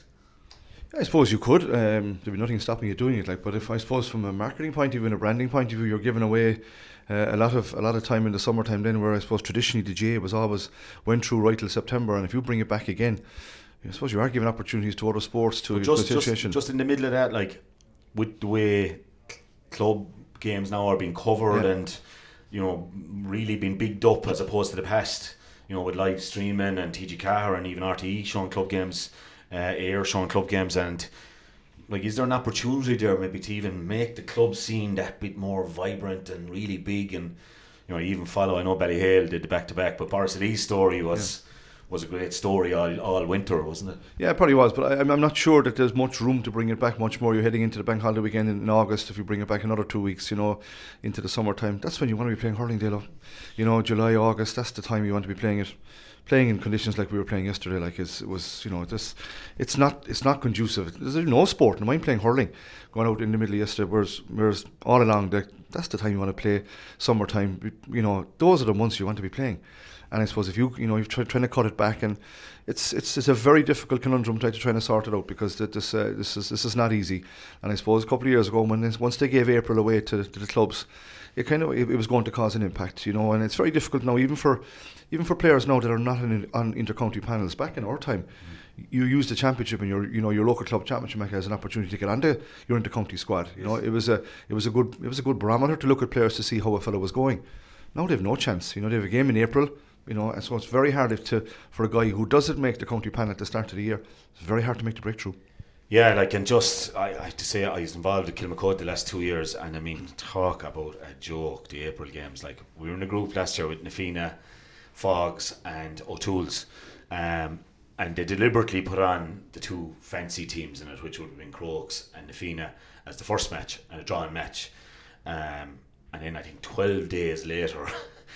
S8: I suppose you could. Um, there'd be nothing stopping you doing it. Like, but if I suppose from a marketing point of view and a branding point of view, you're giving away uh, a lot of a lot of time in the summertime. Then, where I suppose traditionally the J was always went through right till September, and if you bring it back again, I suppose you are giving opportunities to other sports to
S6: just, just just in the middle of that, like with the way club games now are being covered yeah. and you know really being bigged up as opposed to the past. You know, with live streaming and T G Car and even R T E showing club games, uh, Air showing club games, and like, is there an opportunity there maybe to even make the club scene that bit more vibrant and really big? And you know, even follow. I know Ballyhale did the back to back, but Boris Lee's story was yeah. was a great story all all winter, wasn't it?
S8: Yeah, it probably was, but I, I'm not sure that there's much room to bring it back much more. You're heading into the bank holiday weekend in, in August. If you bring it back another two weeks, you know, into the summertime, that's when you want to be playing hurling, Dale. You know, July, August, that's the time you want to be playing it. Playing in conditions like we were playing yesterday, like it's, it was, you know, this, it's not, it's not conducive. There's no sport. And I'm playing hurling, going out in the middle of yesterday. Whereas, whereas all along, the, that's the time you want to play. Summertime, you know, those are the months you want to be playing. And I suppose if you, you know, you're try, trying to cut it back, and it's it's it's a very difficult conundrum to try to sort it out, because this uh, this is this is not easy. And I suppose a couple of years ago, when this, once they gave April away to, to the clubs, it kind of it, it was going to cause an impact, you know. And it's very difficult now, even for even for players now that are not in, on intercounty panels. Back in our time, mm. you used the championship and your you know your local club championship as an opportunity to get onto your intercounty squad. You yes. know, it was a it was a good it was a good barometer to look at players to see how a fellow was going. Now they've no chance. You know, they have a game in April. You know, and so it's very hard if to for a guy who doesn't make the county panel at the start of the year. It's very hard to make the breakthrough.
S6: Yeah, like, and just I, I have to say, I was involved with Kilmacud the last two years, and I mean, talk about a joke. The April games, like, we were in a group last year with Nafina, Fogs, and O'Toole's, um, and they deliberately put on the two fancy teams in it, which would have been Crokes and Nafina, as the first match and a drawing match, um, and then I think twelve days later,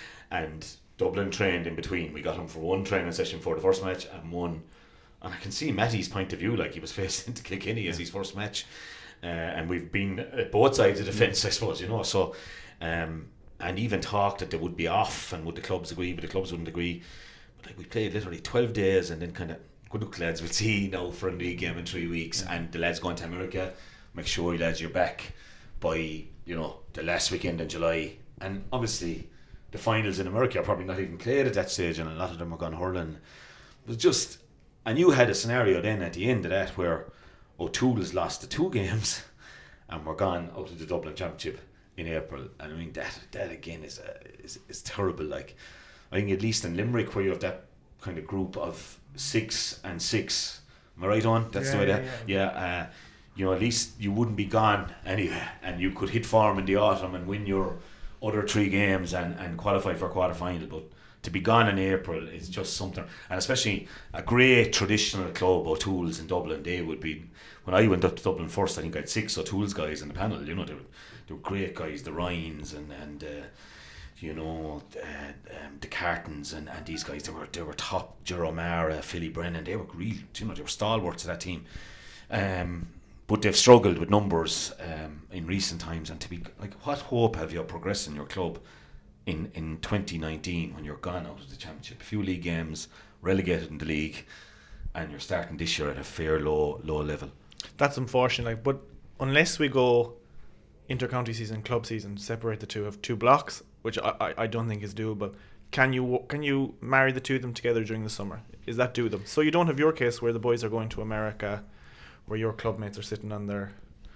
S6: and Dublin trained in between. We got him for one training session for the first match and one, and I can see Matty's point of view, like he was facing into Kilkenny as his first match, uh, and we've been at both sides of the fence, I suppose, you know. So, um, and even talked that they would be off, and would the clubs agree, but the clubs wouldn't agree. But like, we played literally twelve days, and then kind of, good luck, lads, we'll see now for a league game in three weeks, yeah. and the lads going to America. Make sure, lads, you're back by, you know, the last weekend in July, and obviously the finals in America are probably not even played at that stage, and a lot of them are gone hurling. It was just, and you had a scenario then at the end of that where O'Toole's lost the two games and we're gone out of the Dublin Championship in April. And I mean, that that again is, uh, is is terrible. Like, I think at least in Limerick, where you have that kind of group of six and six, am I right on? That's
S9: yeah,
S6: the way
S9: yeah,
S6: that,
S9: yeah.
S6: yeah uh, you know, at least you wouldn't be gone anyway, and you could hit form in the autumn and win your other three games and, and qualify for a quarter final. But to be gone in April is just something, and especially a great traditional club, O'Toole's in Dublin. They would be, when I went up to Dublin first, I think I had six O'Toole's guys in the panel. You know, they were, they were great guys, the Ryans and and uh, you know uh, um, the Cartons and, and these guys. They were they were top. Ger O'Mara, Philly Brennan. They were really, you know, they were stalwarts of that team. Um, but they've struggled with numbers um, in recent times. And to be like, what hope have you progressing your club in in twenty nineteen when you're gone out of the championship, a few league games, relegated in the league, and you're starting this year at a fair low low level?
S9: That's unfortunate. Like, but unless we go inter-county season, club season, separate the two, have two blocks, which I, I, I don't think is doable. Can you can you marry the two of them together during the summer? Is that do them? So you don't have your case where the boys are going to America, where your club mates are sitting on their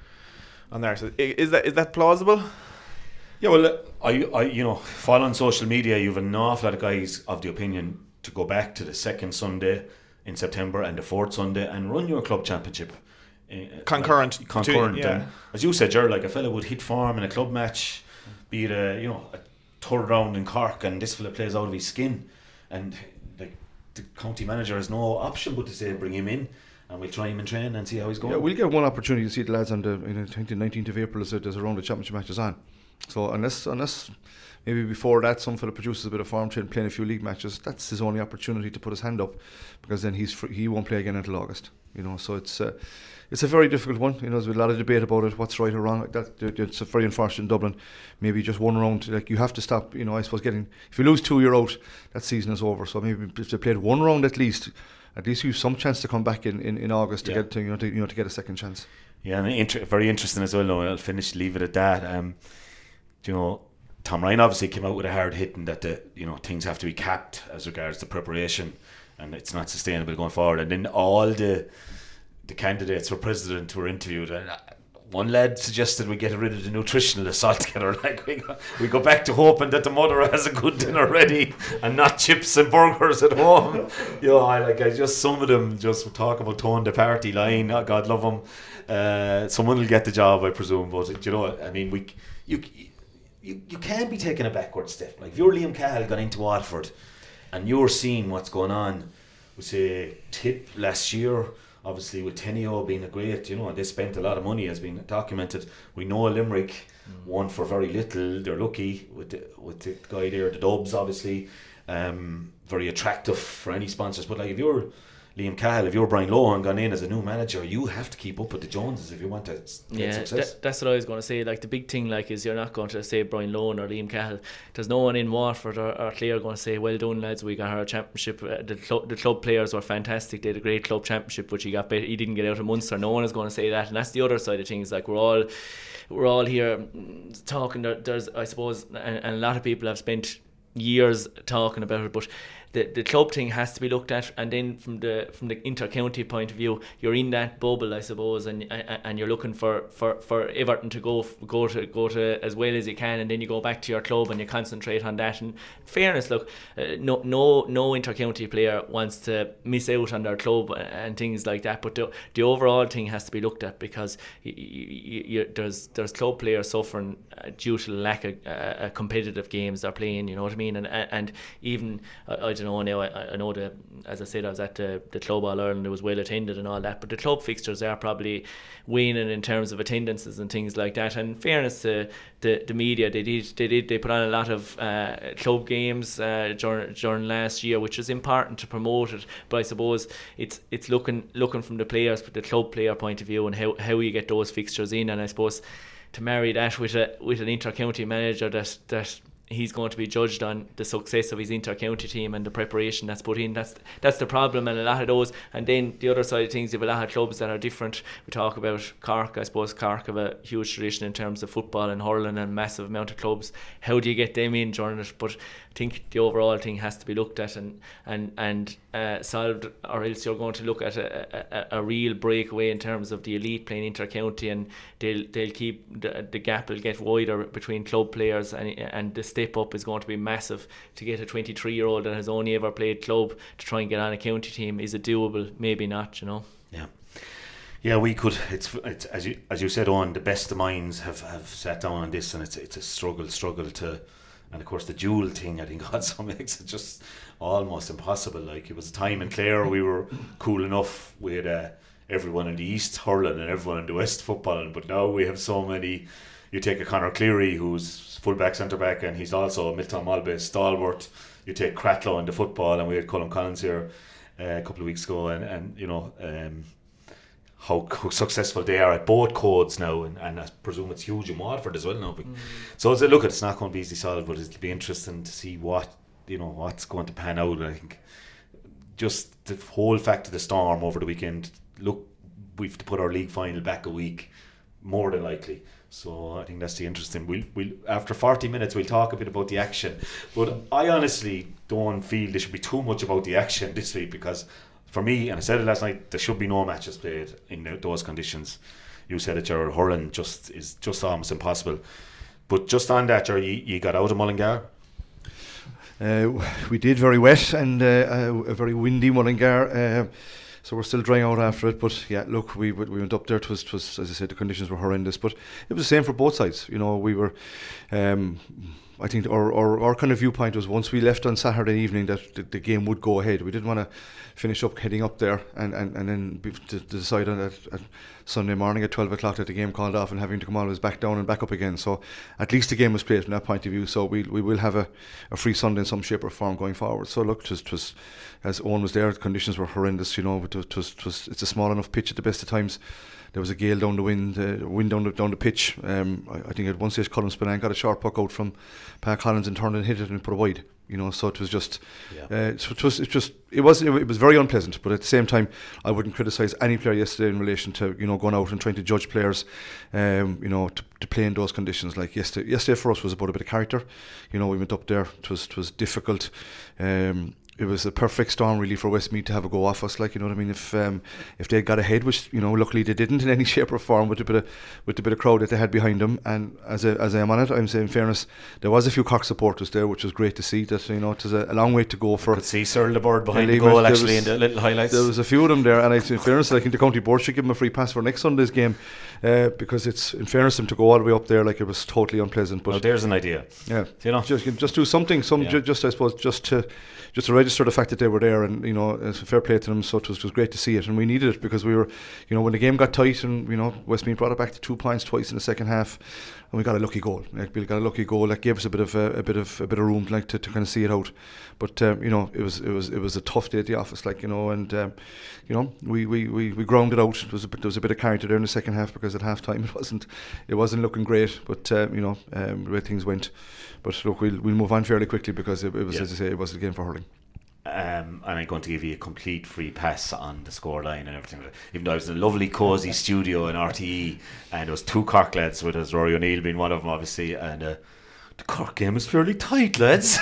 S9: on there. So is that is that plausible?
S6: Yeah, well, I, I, you know, following social media, you have an awful lot of guys of the opinion to go back to the second Sunday in September and the fourth Sunday and run your club championship. Uh,
S9: concurrent.
S6: Like, concurrent.
S9: Yeah.
S6: And as you said, Ger, like a fella would hit form in a club match, be it a, you know, a third round in Cork, and this fella plays out of his skin. And like the county manager has no option but to say bring him in, and we'll try him in training and see how he's going.
S8: Yeah, we'll get one opportunity to see the lads on the, you know, I think the nineteenth of April is a, there's a round of championship matches on. So unless unless maybe before that some fella produces a bit of form training, playing a few league matches, that's his only opportunity to put his hand up, because then he's free, he won't play again until August. You know, so it's uh, it's a very difficult one. You know, there's a lot of debate about it, what's right or wrong. That it's a very unfortunate in Dublin. Maybe just one round, like you have to stop. You know, I suppose getting if you lose two, you're out. That season is over. So maybe if they played one round at least, at least you have some chance to come back in, in, in August to
S6: yeah.
S8: get to, you know to, you know to get a second chance.
S6: Yeah, and inter- very interesting as well. No, I'll finish leave it at that. Um, you know, Tom Ryan obviously came out with a hard hit, and that the you know things have to be capped as regards to preparation, and it's not sustainable going forward. And then all the the candidates for president were interviewed, and one lad suggested we get rid of the nutritionalists altogether. Like we go, we go back to hoping that the mother has a good dinner ready and not chips and burgers at home. You know, I like I just some of them just talk about towing the party line. Oh, God love them. Uh, someone will get the job, I presume. But you know, I mean, we you. You, you can't be taking a backward step. Like if you're Liam Cahill gone into Waterford and you're seeing what's going on with say Tip last year, obviously with Tenio being a great, you know, they spent a lot of money, has been documented. We know Limerick mm. won for very little. They're lucky with the, with the guy there, the Dubs obviously, um, very attractive for any sponsors. But like if you're Liam Cahill, if you're Brian Lohan gone in as a new manager, you have to keep up with the Joneses if you want to get
S7: yeah,
S6: success.
S7: That, that's what I was going to say. Like the big thing, like, is you're not going to say Brian Lohan or Liam Cahill. There's no one in Waterford or, or Clare going to say, "Well done, lads, we got our championship." Uh, the club, the club players were fantastic. They had a great club championship, but you got better. You didn't get out of Munster. No one is going to say that, and that's the other side of things. Like we're all, we're all here talking. There, there's, I suppose, and, and a lot of people have spent years talking about it, but the the club thing has to be looked at, and then from the from the inter-county point of view, you're in that bubble, I suppose, and and you're looking for, for, for Everton to go go to go to as well as you can, and then you go back to your club and you concentrate on that. And fairness, look, uh, no no no inter-county player wants to miss out on their club and things like that, but the, the overall thing has to be looked at, because you, you, you, there's there's club players suffering due to the lack of uh, competitive games they're playing. You know what I mean? And and even I, I don't know now. I, I know that, as I said, I was at the, the Club All Ireland. It was well attended and all that, but the club fixtures are probably waning in terms of attendances and things like that. And in fairness to the, the media, they did they did they put on a lot of uh, club games uh, during during last year, which is important to promote it. But I suppose it's it's looking looking from the players, the club player point of view, and how, how you get those fixtures in. And I suppose to marry that with a with an inter-county manager that that. he's going to be judged on the success of his inter-county team and the preparation that's put in. That's that's the problem, and a lot of those. And then the other side of things, you have a lot of clubs that are different. We talk about Cork. I suppose Cork have a huge tradition in terms of football and hurling and massive amount of clubs. How do you get them in during it? But I think the overall thing has to be looked at and and and uh, solved, or else you're going to look at a, a, a real breakaway in terms of the elite playing inter-county, and they'll they'll keep the, the gap will get wider between club players, and and the step up is going to be massive. To get a twenty-three year old that has only ever played club to try and get on a county team, is it doable? Maybe not, you know.
S6: Yeah. Yeah, we could. It's, it's as you as you said, on the best of minds have, have sat down on this, and it's it's a struggle, struggle to, and of course the dual thing I think also makes it just almost impossible. Like, it was a time in Clare we were cool enough with uh, everyone in the East hurling and everyone in the West footballing, but now we have so many. You take a Conor Cleary who's fullback, centre back, and he's also a Milton Malbay stalwart. You take Cratlow in the football, and we had Colin Collins here uh, a couple of weeks ago, and and you know. Um, How, how successful they are at both codes now, and, and I presume it's huge in Waterford as well now. Mm. So as I look at it, it's not going to be easily solved, but it'll be interesting to see what you know what's going to pan out. I think just the whole fact of the storm over the weekend. Look, we've to put our league final back a week, more than likely. So I think that's the interesting. We'll we'll after forty minutes we'll talk a bit about the action, but I honestly don't feel there should be too much about the action this week, because. For me, and I said it last night, there should be no matches played in those conditions. You said it, Gerald, hurling just is just almost impossible. But just on that, Gerald, you, you got out of Mullingar?
S8: Uh, we did, very wet and uh, a very windy Mullingar. Uh, so we're still drying out after it. But yeah, look, we we went up there. It was, it was, as I said, the conditions were horrendous. But it was the same for both sides. You know, we were... Um, I think our, our our kind of viewpoint was, once we left on Saturday evening, that the, the game would go ahead. We didn't want to finish up heading up there and, and, and then be, to, to decide on that at Sunday morning at twelve o'clock that the game called off and having to come always back down and back up again. So at least the game was played from that point of view. So we we will have a, a free Sunday in some shape or form going forward. So look, it was, it was as Owen was there, the conditions were horrendous. You know, it was, it was, it was it's a small enough pitch at the best of times. There was a gale down the wind, uh, wind down the, down the pitch. Um, I, I think at one stage Colin Spillane got a short puck out from Pat Collins and turned and hit it and put it wide. You know, so it was just, yeah. uh, so it was, it just, it was, it, it was very unpleasant. But at the same time, I wouldn't criticise any player yesterday in relation to, you know, going out and trying to judge players, um, you know, to, to play in those conditions. Like yesterday, yesterday for us was about a bit of character. You know, we went up there. It was, it was difficult. Um, It was a perfect storm really for Westmeath to have a go off us, like, you know what I mean. If um, if they got ahead, which, you know, luckily they didn't in any shape or form, with a bit of with the bit of crowd that they had behind them. And as I, as I am on it, I'm saying, in fairness, there was a few Cork supporters there, which was great to see. That, you know, it was a, a long way to go for.
S6: I could see Cyril the Bird behind the goal actually was, in the little highlights.
S8: There was a few of them there, and I, in fairness, I think the county board should give them a free pass for next Sunday's game, uh, because it's, in fairness, them to go all the way up there, like, it was totally unpleasant. But
S6: well, there's an idea.
S8: Yeah,
S6: you know,
S8: just just do something, some yeah. ju- just I suppose just to just to register the fact that they were there, and, you know, it's a fair play to them. So it was, it was great to see it, and we needed it, because we were, you know, when the game got tight, and, you know, Westmeath brought it back to two points twice in the second half, and we got a lucky goal. Like, we got a lucky goal that gave us a bit of uh, a bit of a bit of room, like, to, to kind of see it out. But um, you know, it was it was it was a tough day at the office, like, you know, and um, you know, we, we, we, we grounded out. It was a bit, there was a bit of character there in the second half, because at half time it wasn't it wasn't looking great, but um, you know, um, the way things went. But look, we'll we'll move on fairly quickly, because it, it was, yeah. as I say, it was a game for hurling.
S6: Um, and I'm going to give you a complete free pass on the scoreline and everything. Even though I was in a lovely cosy studio in R T E, and there was two Cork lads with us, Rory O'Neill being one of them, obviously, and uh, the Cork game was fairly tight, lads.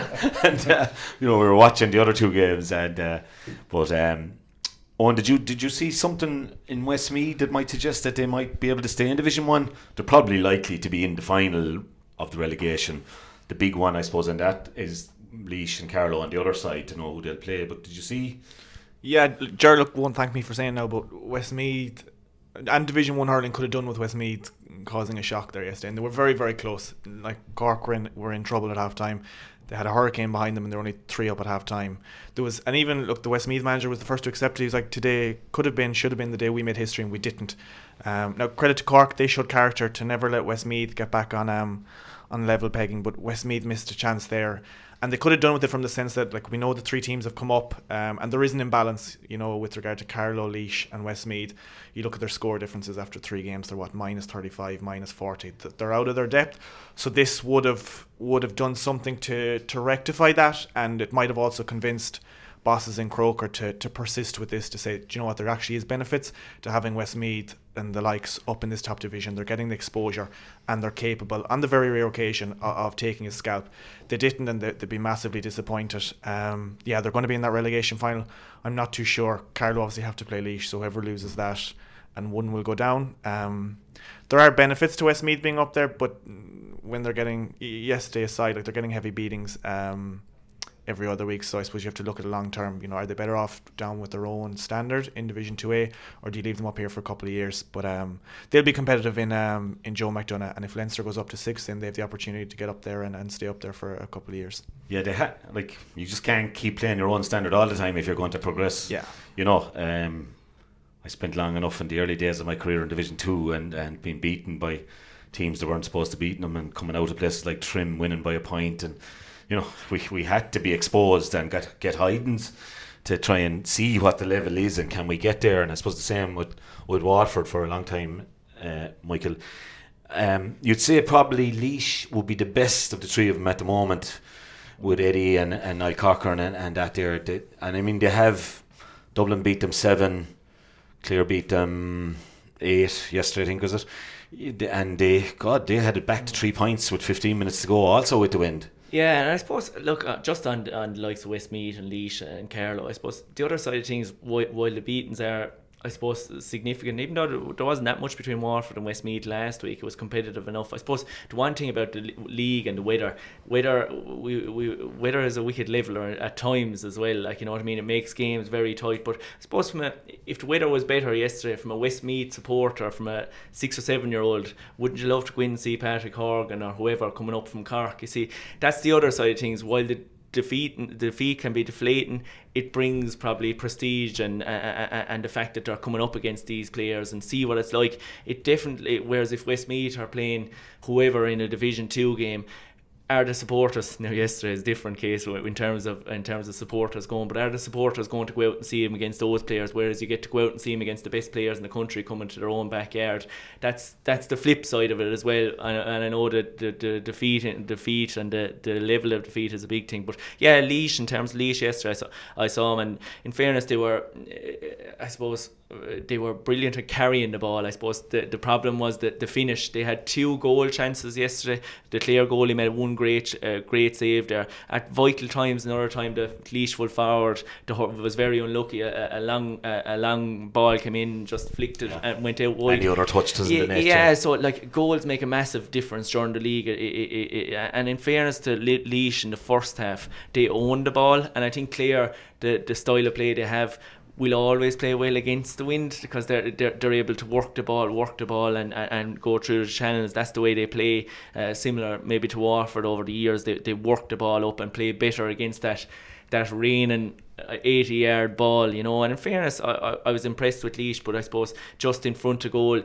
S6: And uh, you know, we were watching the other two games, and uh, but um, Owen, did you did you see something in Westmeath that might suggest that they might be able to stay in Division One? They're probably likely to be in the final of the relegation. The big one, I suppose, in that is Laois and Carlow on the other side to know who they'll play. But did you see?
S9: Yeah, Gerald won't thank me for saying now, but Westmeath and Division One hurling could have done with Westmeath causing a shock there yesterday, and they were very, very close. Like, Cork were in, were in trouble at half time. They had a hurricane behind them, and they were only three up at half time. There was, and even look, the Westmeath manager was the first to accept it. He was like, today could have been, should have been the day we made history, and we didn't. Um, now, credit to Cork, they showed character to never let Westmeath get back on um on level pegging, but Westmeath missed a chance there. And they could have done with it from the sense that, like, we know the three teams have come up, um, and there is an imbalance, you know, with regard to Carlow, Laois and Westmeath. You look at their score differences after three games; they're what, minus thirty-five, minus forty. They're out of their depth. So this would have would have done something to to rectify that, and it might have also convinced bosses in Croker to to persist with this, to say, do you know what, there actually is benefits to having Westmeath and the likes up in this top division. They're getting the exposure, and they're capable, on the very rare occasion, of, of taking a scalp. They didn't, and they, they'd be massively disappointed. Um, yeah, they're going to be in that relegation final. I'm not too sure. Carlow obviously have to play Laois, so whoever loses that, and one will go down. Um, there are benefits to Westmeath being up there, but when they're getting, yesterday aside, like, they're getting heavy beatings. Um, every other week. So I suppose you have to look at the long term. You know, are they better off down with their own standard in Division two A, or do you leave them up here for a couple of years? But um, they'll be competitive in um, in Joe McDonagh, and if Leinster goes up to six, then they have the opportunity to get up there and, and stay up there for a couple of years.
S6: Yeah, they ha- like you just can't keep playing your own standard all the time if you're going to progress.
S9: Yeah,
S6: you know. Um, I spent long enough in the early days of my career in Division two and and being beaten by teams that weren't supposed to beat them, and coming out of places like Trim winning by a point, and you know, we we had to be exposed and get get hidings to try and see what the level is and can we get there. And I suppose the same with, with Waterford for a long time, uh, Michael. Um, you'd say probably Laois would be the best of the three of them at the moment, with Eddie and, and Niall Cochran and, and that there. They, and I mean, they have Dublin beat them seven, Clare beat them eight yesterday, I think, was it? And they, God, they had it back to three points with fifteen minutes to go, also with the wind.
S7: Yeah, and I suppose, look, uh, just on on the likes of Westmeath and Laois and Carlow, I suppose the other side of things, while, while the beatings are, I suppose, significant, even though there wasn't that much between Waterford and Westmeath last week, it was competitive enough. I suppose the one thing about the league and the weather, weather, we, we, weather is a wicked leveler at times as well. Like, you know what I mean? It makes games very tight. But I suppose from a, if the weather was better yesterday, from a Westmeath supporter, from a six or seven year old, wouldn't you love to go in and see Patrick Horgan or whoever coming up from Cork? You see, that's the other side of things. While the defeat defeat can be deflating, it brings probably prestige and uh, and the fact that they're coming up against these players and see what it's like. It definitely, whereas if Westmeath are playing whoever in a Division two game, are the supporters, now yesterday is a different case in terms of in terms of supporters going, but are the supporters going to go out and see him against those players, whereas you get to go out and see him against the best players in the country coming to their own backyard? That's that's the flip side of it as well. And, and I know that the, the defeat and defeat and the, the level of defeat is a big thing. But yeah, Laois, in terms of Laois yesterday, I saw, I saw him, and in fairness, they were, I suppose, they were brilliant at carrying the ball. I suppose the, the problem was that the finish. They had two goal chances yesterday. The Clare goalie made one great uh, great save there at vital times. Another time the Laois full forward the, was very unlucky. A, a long a, a long ball came in, just flicked it, yeah, and went out wide.
S6: And the other touch doesn't
S7: yeah,
S6: the net.
S7: Yeah, so like goals make a massive difference during the league. It, it, it, it, and in fairness to Laois in the first half, they owned the ball, and I think Clare, the the style of play they have, will always play well against the wind, because they're they're, they're able to work the ball, work the ball, and, and, and go through the channels. That's the way they play. Uh, similar maybe to Waterford over the years, they they work the ball up and play better against that that raining eighty yard ball, you know. And in fairness, I, I, I was impressed with Laois, but I suppose just in front of goal,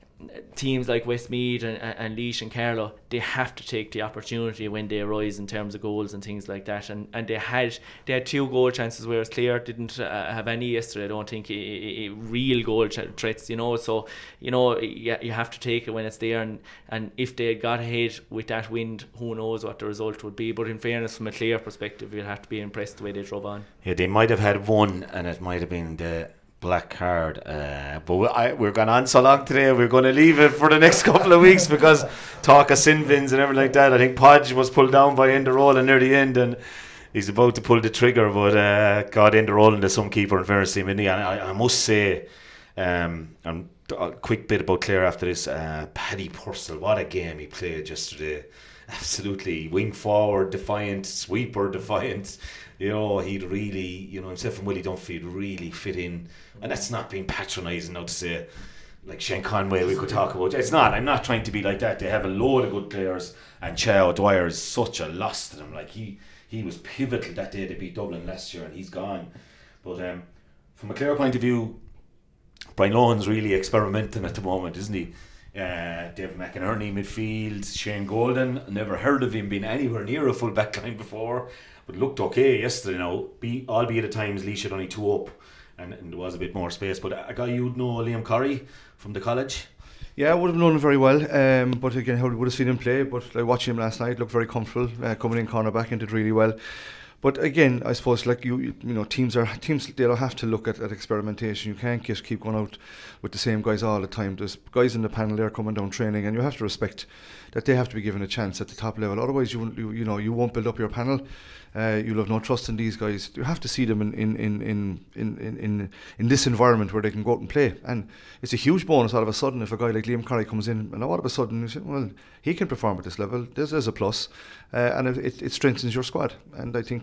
S7: teams like Westmeath and, and Laois and Carlow, they have to take the opportunity when they arise in terms of goals and things like that. And and they had they had two goal chances, whereas Clare didn't uh, have any yesterday. I don't think a, a, a real goal ch- threats, you know. So you know, you, you have to take it when it's there. And, and if they had got ahead with that wind, who knows what the result would be. But in fairness, from a Clare perspective, you'll have to be impressed the way they drove on.
S6: Yeah, they might have had one, and it might have been the black card, uh, but we, I, we're going on so long today, we're going to leave it for the next couple of weeks, because talk of sin bins and everything like that. I think Podge was pulled down by Enda Rowland near the end, and he's about to pull the trigger, but uh, God, Enda Rowland is some keeper in fairness to him, and I, I must say, um, and a quick bit about Clare after this, uh, Paddy Purcell, what a game he played yesterday. Absolutely wing forward, defiant, sweeper, defiant. You know, he'd really, you know, himself and Willie Dunphy really fit in. And that's not being patronising now to say, like Shane Conway we could talk about. It's not, I'm not trying to be like that. They have a load of good players, and Chao Dwyer is such a loss to them. Like, he, he was pivotal that day they beat Dublin last year, and he's gone. But um, from a Clare point of view, Brian Lohan's really experimenting at the moment, isn't he? Uh, Dave McInerney midfield, Shane Golden, never heard of him being anywhere near a full back line before, but looked okay yesterday now, be, albeit at times Laois had only two up, and, and there was a bit more space. But a guy you'd know, Liam Curry from the college?
S8: Yeah, I would have known him very well, um, but again, I would have seen him play, but like, watching him last night, looked very comfortable, uh, coming in cornerback and did really well. But again, I suppose, like you, you know, teams are teams. They'll have to look at, at experimentation. You can't just keep going out with the same guys all the time. There's guys in the panel there coming down training, and you have to respect that they have to be given a chance at the top level. Otherwise, you you, you know you won't build up your panel. Uh, you'll have no trust in these guys. You have to see them in in, in, in, in, in, in in this environment where they can go out and play. And it's a huge bonus all of a sudden if a guy like Liam Curry comes in, and all of a sudden you say, well, he can perform at this level. This is a plus, uh, and it, it strengthens your squad. And I think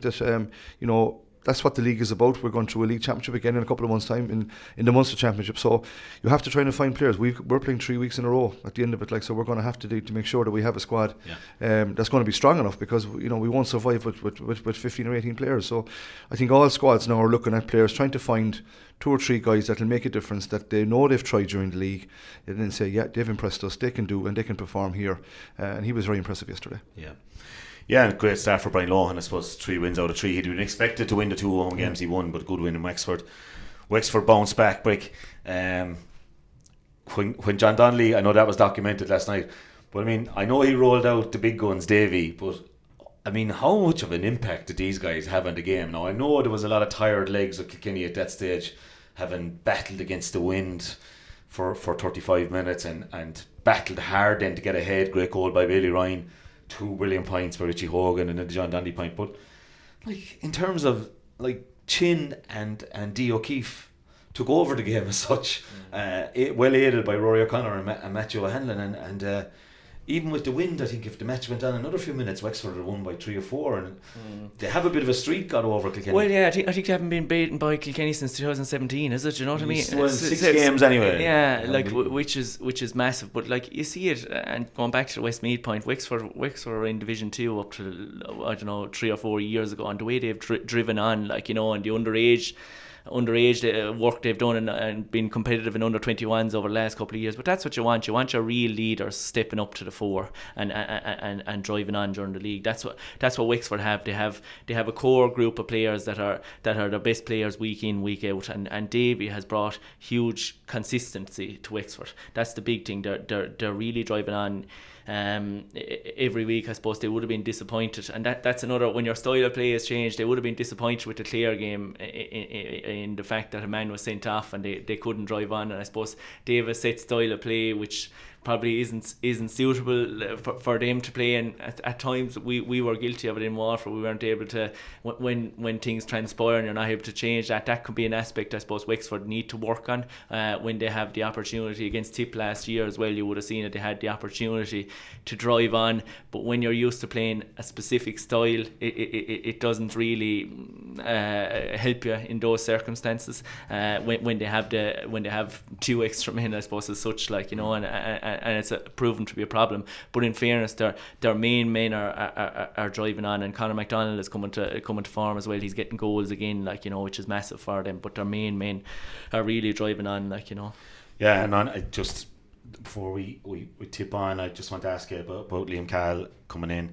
S8: that um, you know. That's what the league is about. We're going through a league championship again in a couple of months' time in, in the Munster Championship. So you have to try and find players. We've, we're playing three weeks in a row at the end of it, like so. We're going to have to do to make sure that we have a squad yeah. um, that's going to be strong enough, because you know we won't survive with, with, with, with fifteen or eighteen players. So I think all squads now are looking at players, trying to find two or three guys that will make a difference, that they know they've tried during the league, and then say, yeah, they've impressed us. They can do and they can perform here. Uh, and he was very impressive yesterday.
S6: Yeah. Yeah, great start for Brian Lohan. I suppose three wins out of three. He'd been expected to win the two home games he won, but good win in Wexford. Wexford bounced back, Brick. Um, when, when John Donnelly, I know that was documented last night, but I mean, I know he rolled out the big guns, Davy, but I mean, how much of an impact did these guys have on the game? Now, I know there was a lot of tired legs of Kilkenny at that stage, having battled against the wind for, for thirty-five minutes and, and battled hard then to get ahead. Great goal by Bailey Ryan. Two brilliant points for Richie Hogan and then the John Donnelly point. But like in terms of like Chin and and Dee O'Keefe took over the game as such, mm. uh, it, well aided by Rory O'Connor and, Ma- and Matthew O'Hanlon, and, and uh, even with the wind, I think if the match went on another few minutes, Wexford had won by three or four, and mm. they have a bit of a streak got over Kilkenny.
S7: Well, yeah, I think I think they haven't been beaten by Kilkenny since two thousand seventeen, is it? Do you know what I mean?
S6: Well, it's, six it's, games anyway.
S7: Yeah, yeah like w- which is which is massive. But like you see it, and going back to the Westmeath point, Wexford Wexford were in Division Two up to I don't know three or four years ago, and the way they've dri- driven on, like you know, and the underage. underage uh, work they've done and, and been competitive in under twenty-ones over the last couple of years. But that's what you want. You want your real leaders stepping up to the fore and and, and, and driving on during the league. That's what that's what Wexford have. They have they have a core group of players that are that are the best players week in, week out. And, and Davy has brought huge consistency to Wexford. That's the big thing. They're they're they're really driving on. Um, every week I suppose they would have been disappointed, and that, that's another, when your style of play has changed, they would have been disappointed with the Clare game in, in, in the fact that a man was sent off and they, they couldn't drive on. And I suppose Davis set style of play which probably isn't isn't suitable for, for them to play, and at, at times we, we were guilty of it in Waterford. We weren't able to, when when things transpire and you're not able to change that, that could be an aspect I suppose Wexford need to work on uh, when they have the opportunity. Against Tip last year as well, you would have seen that they had the opportunity to drive on, but when you're used to playing a specific style, it, it, it doesn't really uh, help you in those circumstances uh, when, when they have the when they have two extra men I suppose as such, like you know, and, and and it's a, proven to be a problem. But in fairness, their their main men are, are, are, are driving on, and Conor MacDonald is coming to coming to form as well. He's getting goals again, like you know, which is massive for them. But their main men are really driving on, like you know.
S6: Yeah, and on, I just before we, we, we tip on, I just want to ask you about, about Liam Cahill coming in,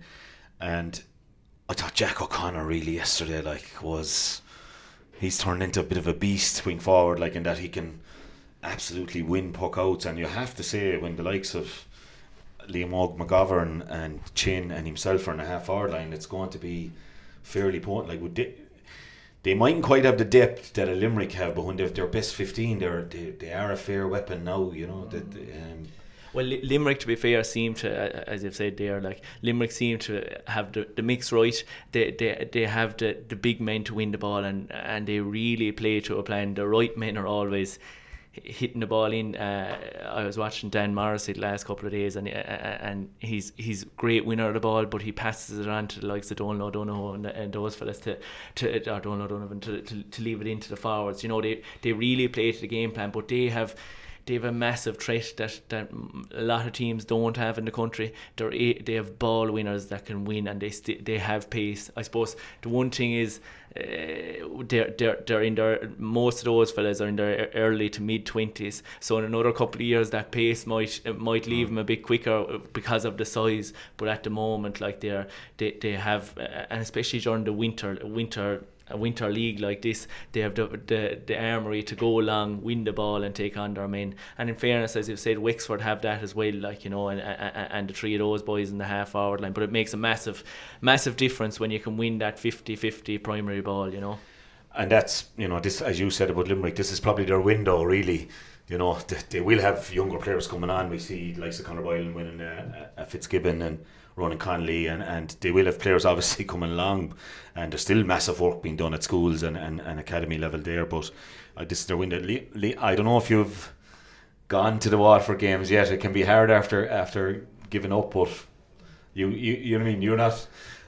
S6: and I thought Jack O'Connor really yesterday like was he's turned into a bit of a beast going forward, like in that he can absolutely win puck outs. And you have to say, when the likes of Liam Og McGovern and Chin and himself are in a half hour line, it's going to be fairly potent. Like would they, they mightn't quite have the depth that a Limerick have, but when they're their best fifteen, they're they, they are a fair weapon now, you know. That um,
S7: well, Limerick, to be fair, seem to, as you've said there, like Limerick seem to have the, the mix right. They they they have the, the big men to win the ball, and and they really play to a plan. The right men are always hitting the ball in. Uh, I was watching Dan Morrissey the last couple of days, and uh, and he's he's great winner of the ball, but he passes it on to the likes of Donal O'Donoghue and, and those fellas to to or Donal O'Donovan to, to to leave it into the forwards. You know, they they really play to the game plan, but they have. They have a massive threat that, that a lot of teams don't have in the country. They're a, they have ball winners that can win, and they st- they have pace. I suppose the one thing is uh, they're they're they're in their most of those fellas are in their early to mid twenties. So in another couple of years, that pace might might leave them a bit quicker because of the size. But at the moment, like they're they they have, uh, and especially during the winter winter. a winter league like this, they have the, the the armoury to go along, win the ball and take on their men. And in fairness, as you've said, Wexford have that as well, like you know, and, and, and the three of those boys in the half forward line. But it makes a massive massive difference when you can win that fifty-fifty primary ball, you know.
S6: And that's, you know, this, as you said about Limerick, this is probably their window really. You know, they, they will have younger players coming on. We see likes of Conor Boylan winning uh, a Fitzgibbon and Ronan Connolly, and, and they will have players obviously coming along, and there's still massive work being done at schools and, and, and academy level there. But uh, this is their window. Le- Le- I don't know if you've gone to the Waterford games yet. It can be hard after after giving up, but you you, you know what I mean. You're not.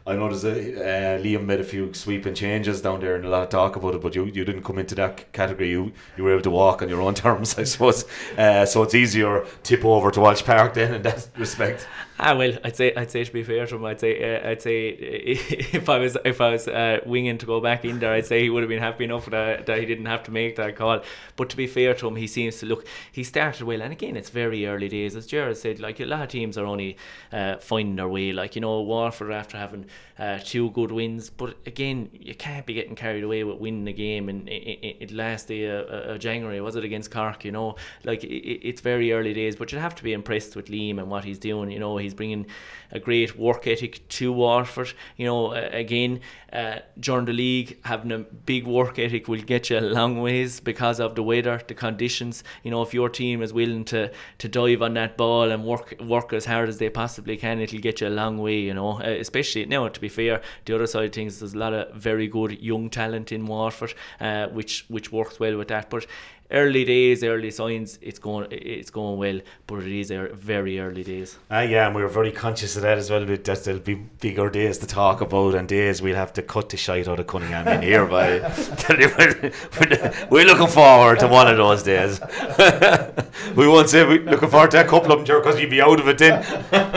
S6: I know there's a, uh, Liam made a few sweeping changes down there and a lot of talk about it, but you, you didn't come into that category. You you were able to walk on your own terms, I suppose. Uh, so it's easier tip over to Walsh Park then in that respect.
S7: Ah well, I'd say I'd say to be fair to him, I'd say uh, I'd say if I was if I was uh, winging to go back in there, I'd say he would have been happy enough that, that he didn't have to make that call. But to be fair to him, he seems to look. He started well, and again, it's very early days, as Gerard said. Like a lot of teams are only uh, finding their way. Like you know, Waterford after having uh, two good wins, but again, you can't be getting carried away with winning a game. And it, it, it last day of uh, uh, January, was it against Cork? You know, like it, it's very early days, but you have to be impressed with Liam and what he's doing. You know, he's bringing a great work ethic to Waterford. You know, uh, again, uh, during the league, having a big work ethic will get you a long ways because of the weather, the conditions. You know, if your team is willing to, to dive on that ball and work work as hard as they possibly can, it'll get you a long way. You know, uh, especially now. To be fair, the other side of things, there's a lot of very good young talent in Waterford, uh, which which works well with that. But early days, early signs, it's going it's going well, but it is very early days.
S6: Ah, uh, yeah, and we were very conscious of that as well. That there'll be bigger days to talk about, and days we'll have to cut the shite out of Cunningham in here. By we're looking forward to one of those days. We won't say we're looking forward to a couple of them, because you'd be out of it then.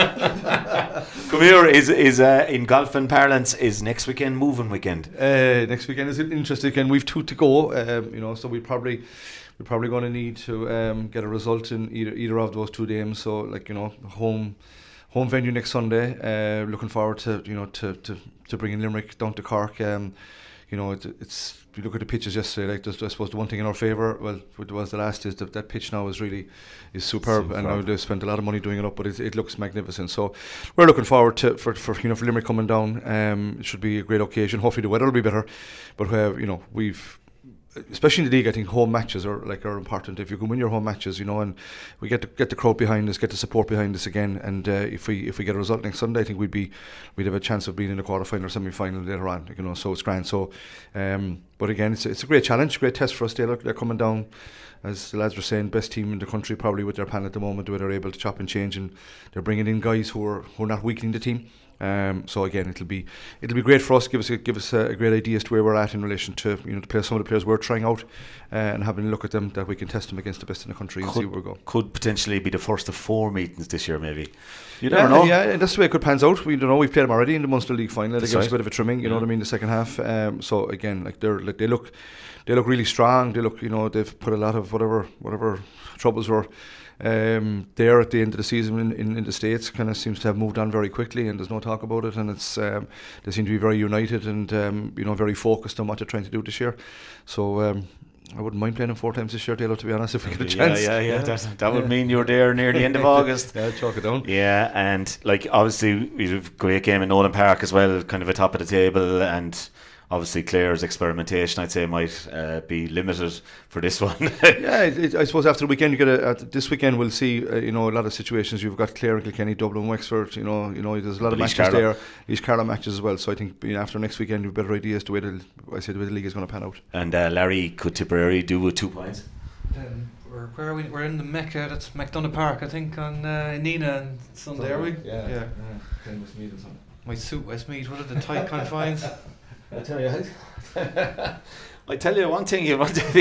S6: Come here, is is uh, in golfing parlance, is next weekend moving weekend?
S8: Uh, next weekend is an interesting weekend. We've two to go, um, you know, so we probably we're probably going to need to um, get a result in either either of those two games. So, like you know, home home venue next Sunday. Uh, looking forward to you know to to, to bringing Limerick down to Cork. Um, you know, it, it's. We look at the pitches yesterday. Like, I suppose the one thing in our favour, well, it was the last is that that pitch now is really is superb, superb. and now they've spent a lot of money doing it up, but it, it looks magnificent. So we're looking forward to for, for you know for Limerick coming down. Um, it should be a great occasion. Hopefully the weather will be better, but uh, you know we've. Especially in the league, I think home matches are like are important. If you can win your home matches, you know, and we get to get the crowd behind us, get the support behind us again, and uh, if we if we get a result next Sunday, I think we'd be we'd have a chance of being in the quarter final or semi final later on. You know, so it's grand. So, um, but again, it's it's a great challenge, great test for us. They're they're coming down, as the lads were saying, best team in the country probably with their panel at the moment, where they're able to chop and change, and they're bringing in guys who are who are not weakening the team. Um, so again, it'll be it'll be great for us. Give us a, give us a, a great idea as to where we're at in relation to you know the players, some of the players we're trying out, uh, and having a look at them, that we can test them against the best in the country and
S6: could,
S8: see where we go.
S6: Could potentially be the first of four meetings this year, maybe. You
S8: yeah,
S6: never know.
S8: Yeah, and that's the way it could pans out. We don't know. We've played them already in the Munster League final. They give us a bit of a trimming. You yeah. know what I mean? The second half. Um, so again, like they're like they look, they look really strong. They look, you know, they've put a lot of whatever whatever troubles were. Um, there at the end of the season in, in, in the States kind of seems to have moved on very quickly, and there's no talk about it, and it's um, they seem to be very united and um, you know very focused on what they're trying to do this year. So um, I wouldn't mind playing them four times this year, Dalo, to be honest, if we get a chance.
S6: Yeah, yeah, yeah. That, that would yeah. mean you're there near the end of August.
S8: Yeah, chalk it down.
S6: Yeah, and like obviously we have a great game in Nolan Park as well, kind of a top of the table, and obviously Clare's experimentation, I'd say, might uh, be limited for this one.
S8: yeah, it, it, I suppose after the weekend, you get a, uh, this weekend we'll see uh, you know a lot of situations. You've got Clare and Kilkenny, Dublin, Wexford. You know, you know, there's a lot of matches there. These Carlow matches as well. So I think you know, after next weekend, you've better ideas to the way the I say the way the league is going to pan out.
S6: And uh, Larry, could Tipperary do with two points?
S10: Um, we're where are we? We're in the Mecca. That's McDonough Park, I think, on uh, Nina and Sunday. Are we?
S8: Yeah, yeah. yeah. Westmeath or something.
S10: My suit, Westmeath. What are the tight confines?
S6: I tell you, I tell you one thing. You want to be,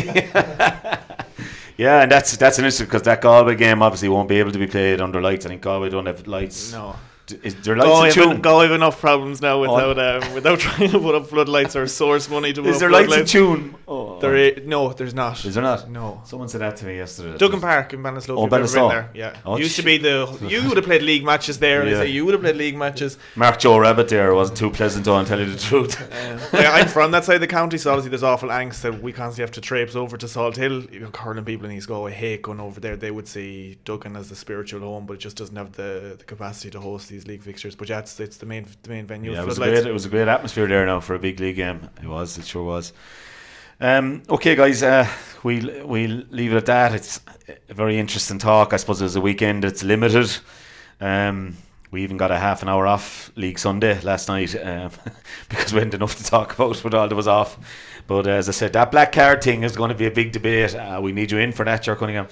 S6: yeah, and that's that's an issue because that Galway game obviously won't be able to be played under lights. I think Galway don't have lights.
S9: No.
S6: Is there lights
S9: Galway have, Galway have enough problems now without oh. um, without trying to put up floodlights or source money to put
S6: is
S9: up
S6: there
S9: lights
S6: lights in tune?
S9: Oh, there is, no, there's not.
S6: Is there not?
S9: No.
S6: Someone said that to me yesterday.
S9: Duggan Park in Ballinasloe.
S6: Oh, Ballinasloe.
S9: There. Yeah.
S6: Oh,
S9: used
S6: shit.
S9: to be the. You would have played league matches there.
S6: Yeah.
S9: And I say you would have played league matches.
S6: Mark Joe Rabbit there wasn't too pleasant, though, I'll tell you the truth.
S9: Uh, yeah, I'm from that side of the county, so obviously there's awful angst that we constantly have to traipse over to Salt Hill. You know, curling people in East Galway hate going over there. They would see Duggan as the spiritual home, but it just doesn't have the, the capacity to host these league fixtures. But yeah, it's, it's the main the main venue.
S6: Yeah, it was, a great, it was a great atmosphere there now for a big league game. It was, it sure was. Um, okay, guys, uh, we'll, we'll leave it at that. It's a very interesting talk. I suppose it was a weekend, it's limited. Um, we even got a half an hour off League Sunday last night um, because we hadn't enough to talk about with all that was off. But uh, as I said, that black card thing is going to be a big debate. Uh, we need you in for that, Ger Cunningham.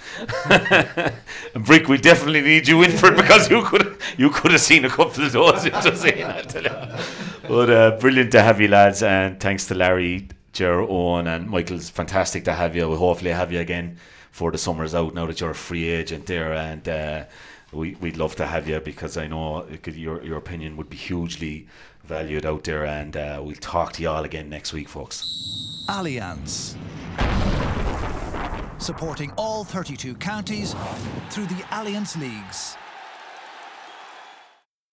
S6: And Brick, we definitely need you in for it because you could you could have seen a couple of those. It was in, I tell you. But uh, brilliant to have you, lads, and thanks to Larry, Ger, Owen, and Michael. It's fantastic to have you. We'll hopefully have you again before the summer's out, now that you're a free agent there, and uh, we, we'd love to have you, because I know it could, your your opinion would be hugely valued out there, and uh, we'll talk to you all again next week, folks.
S1: Allianz, supporting all thirty-two counties through the Allianz Leagues.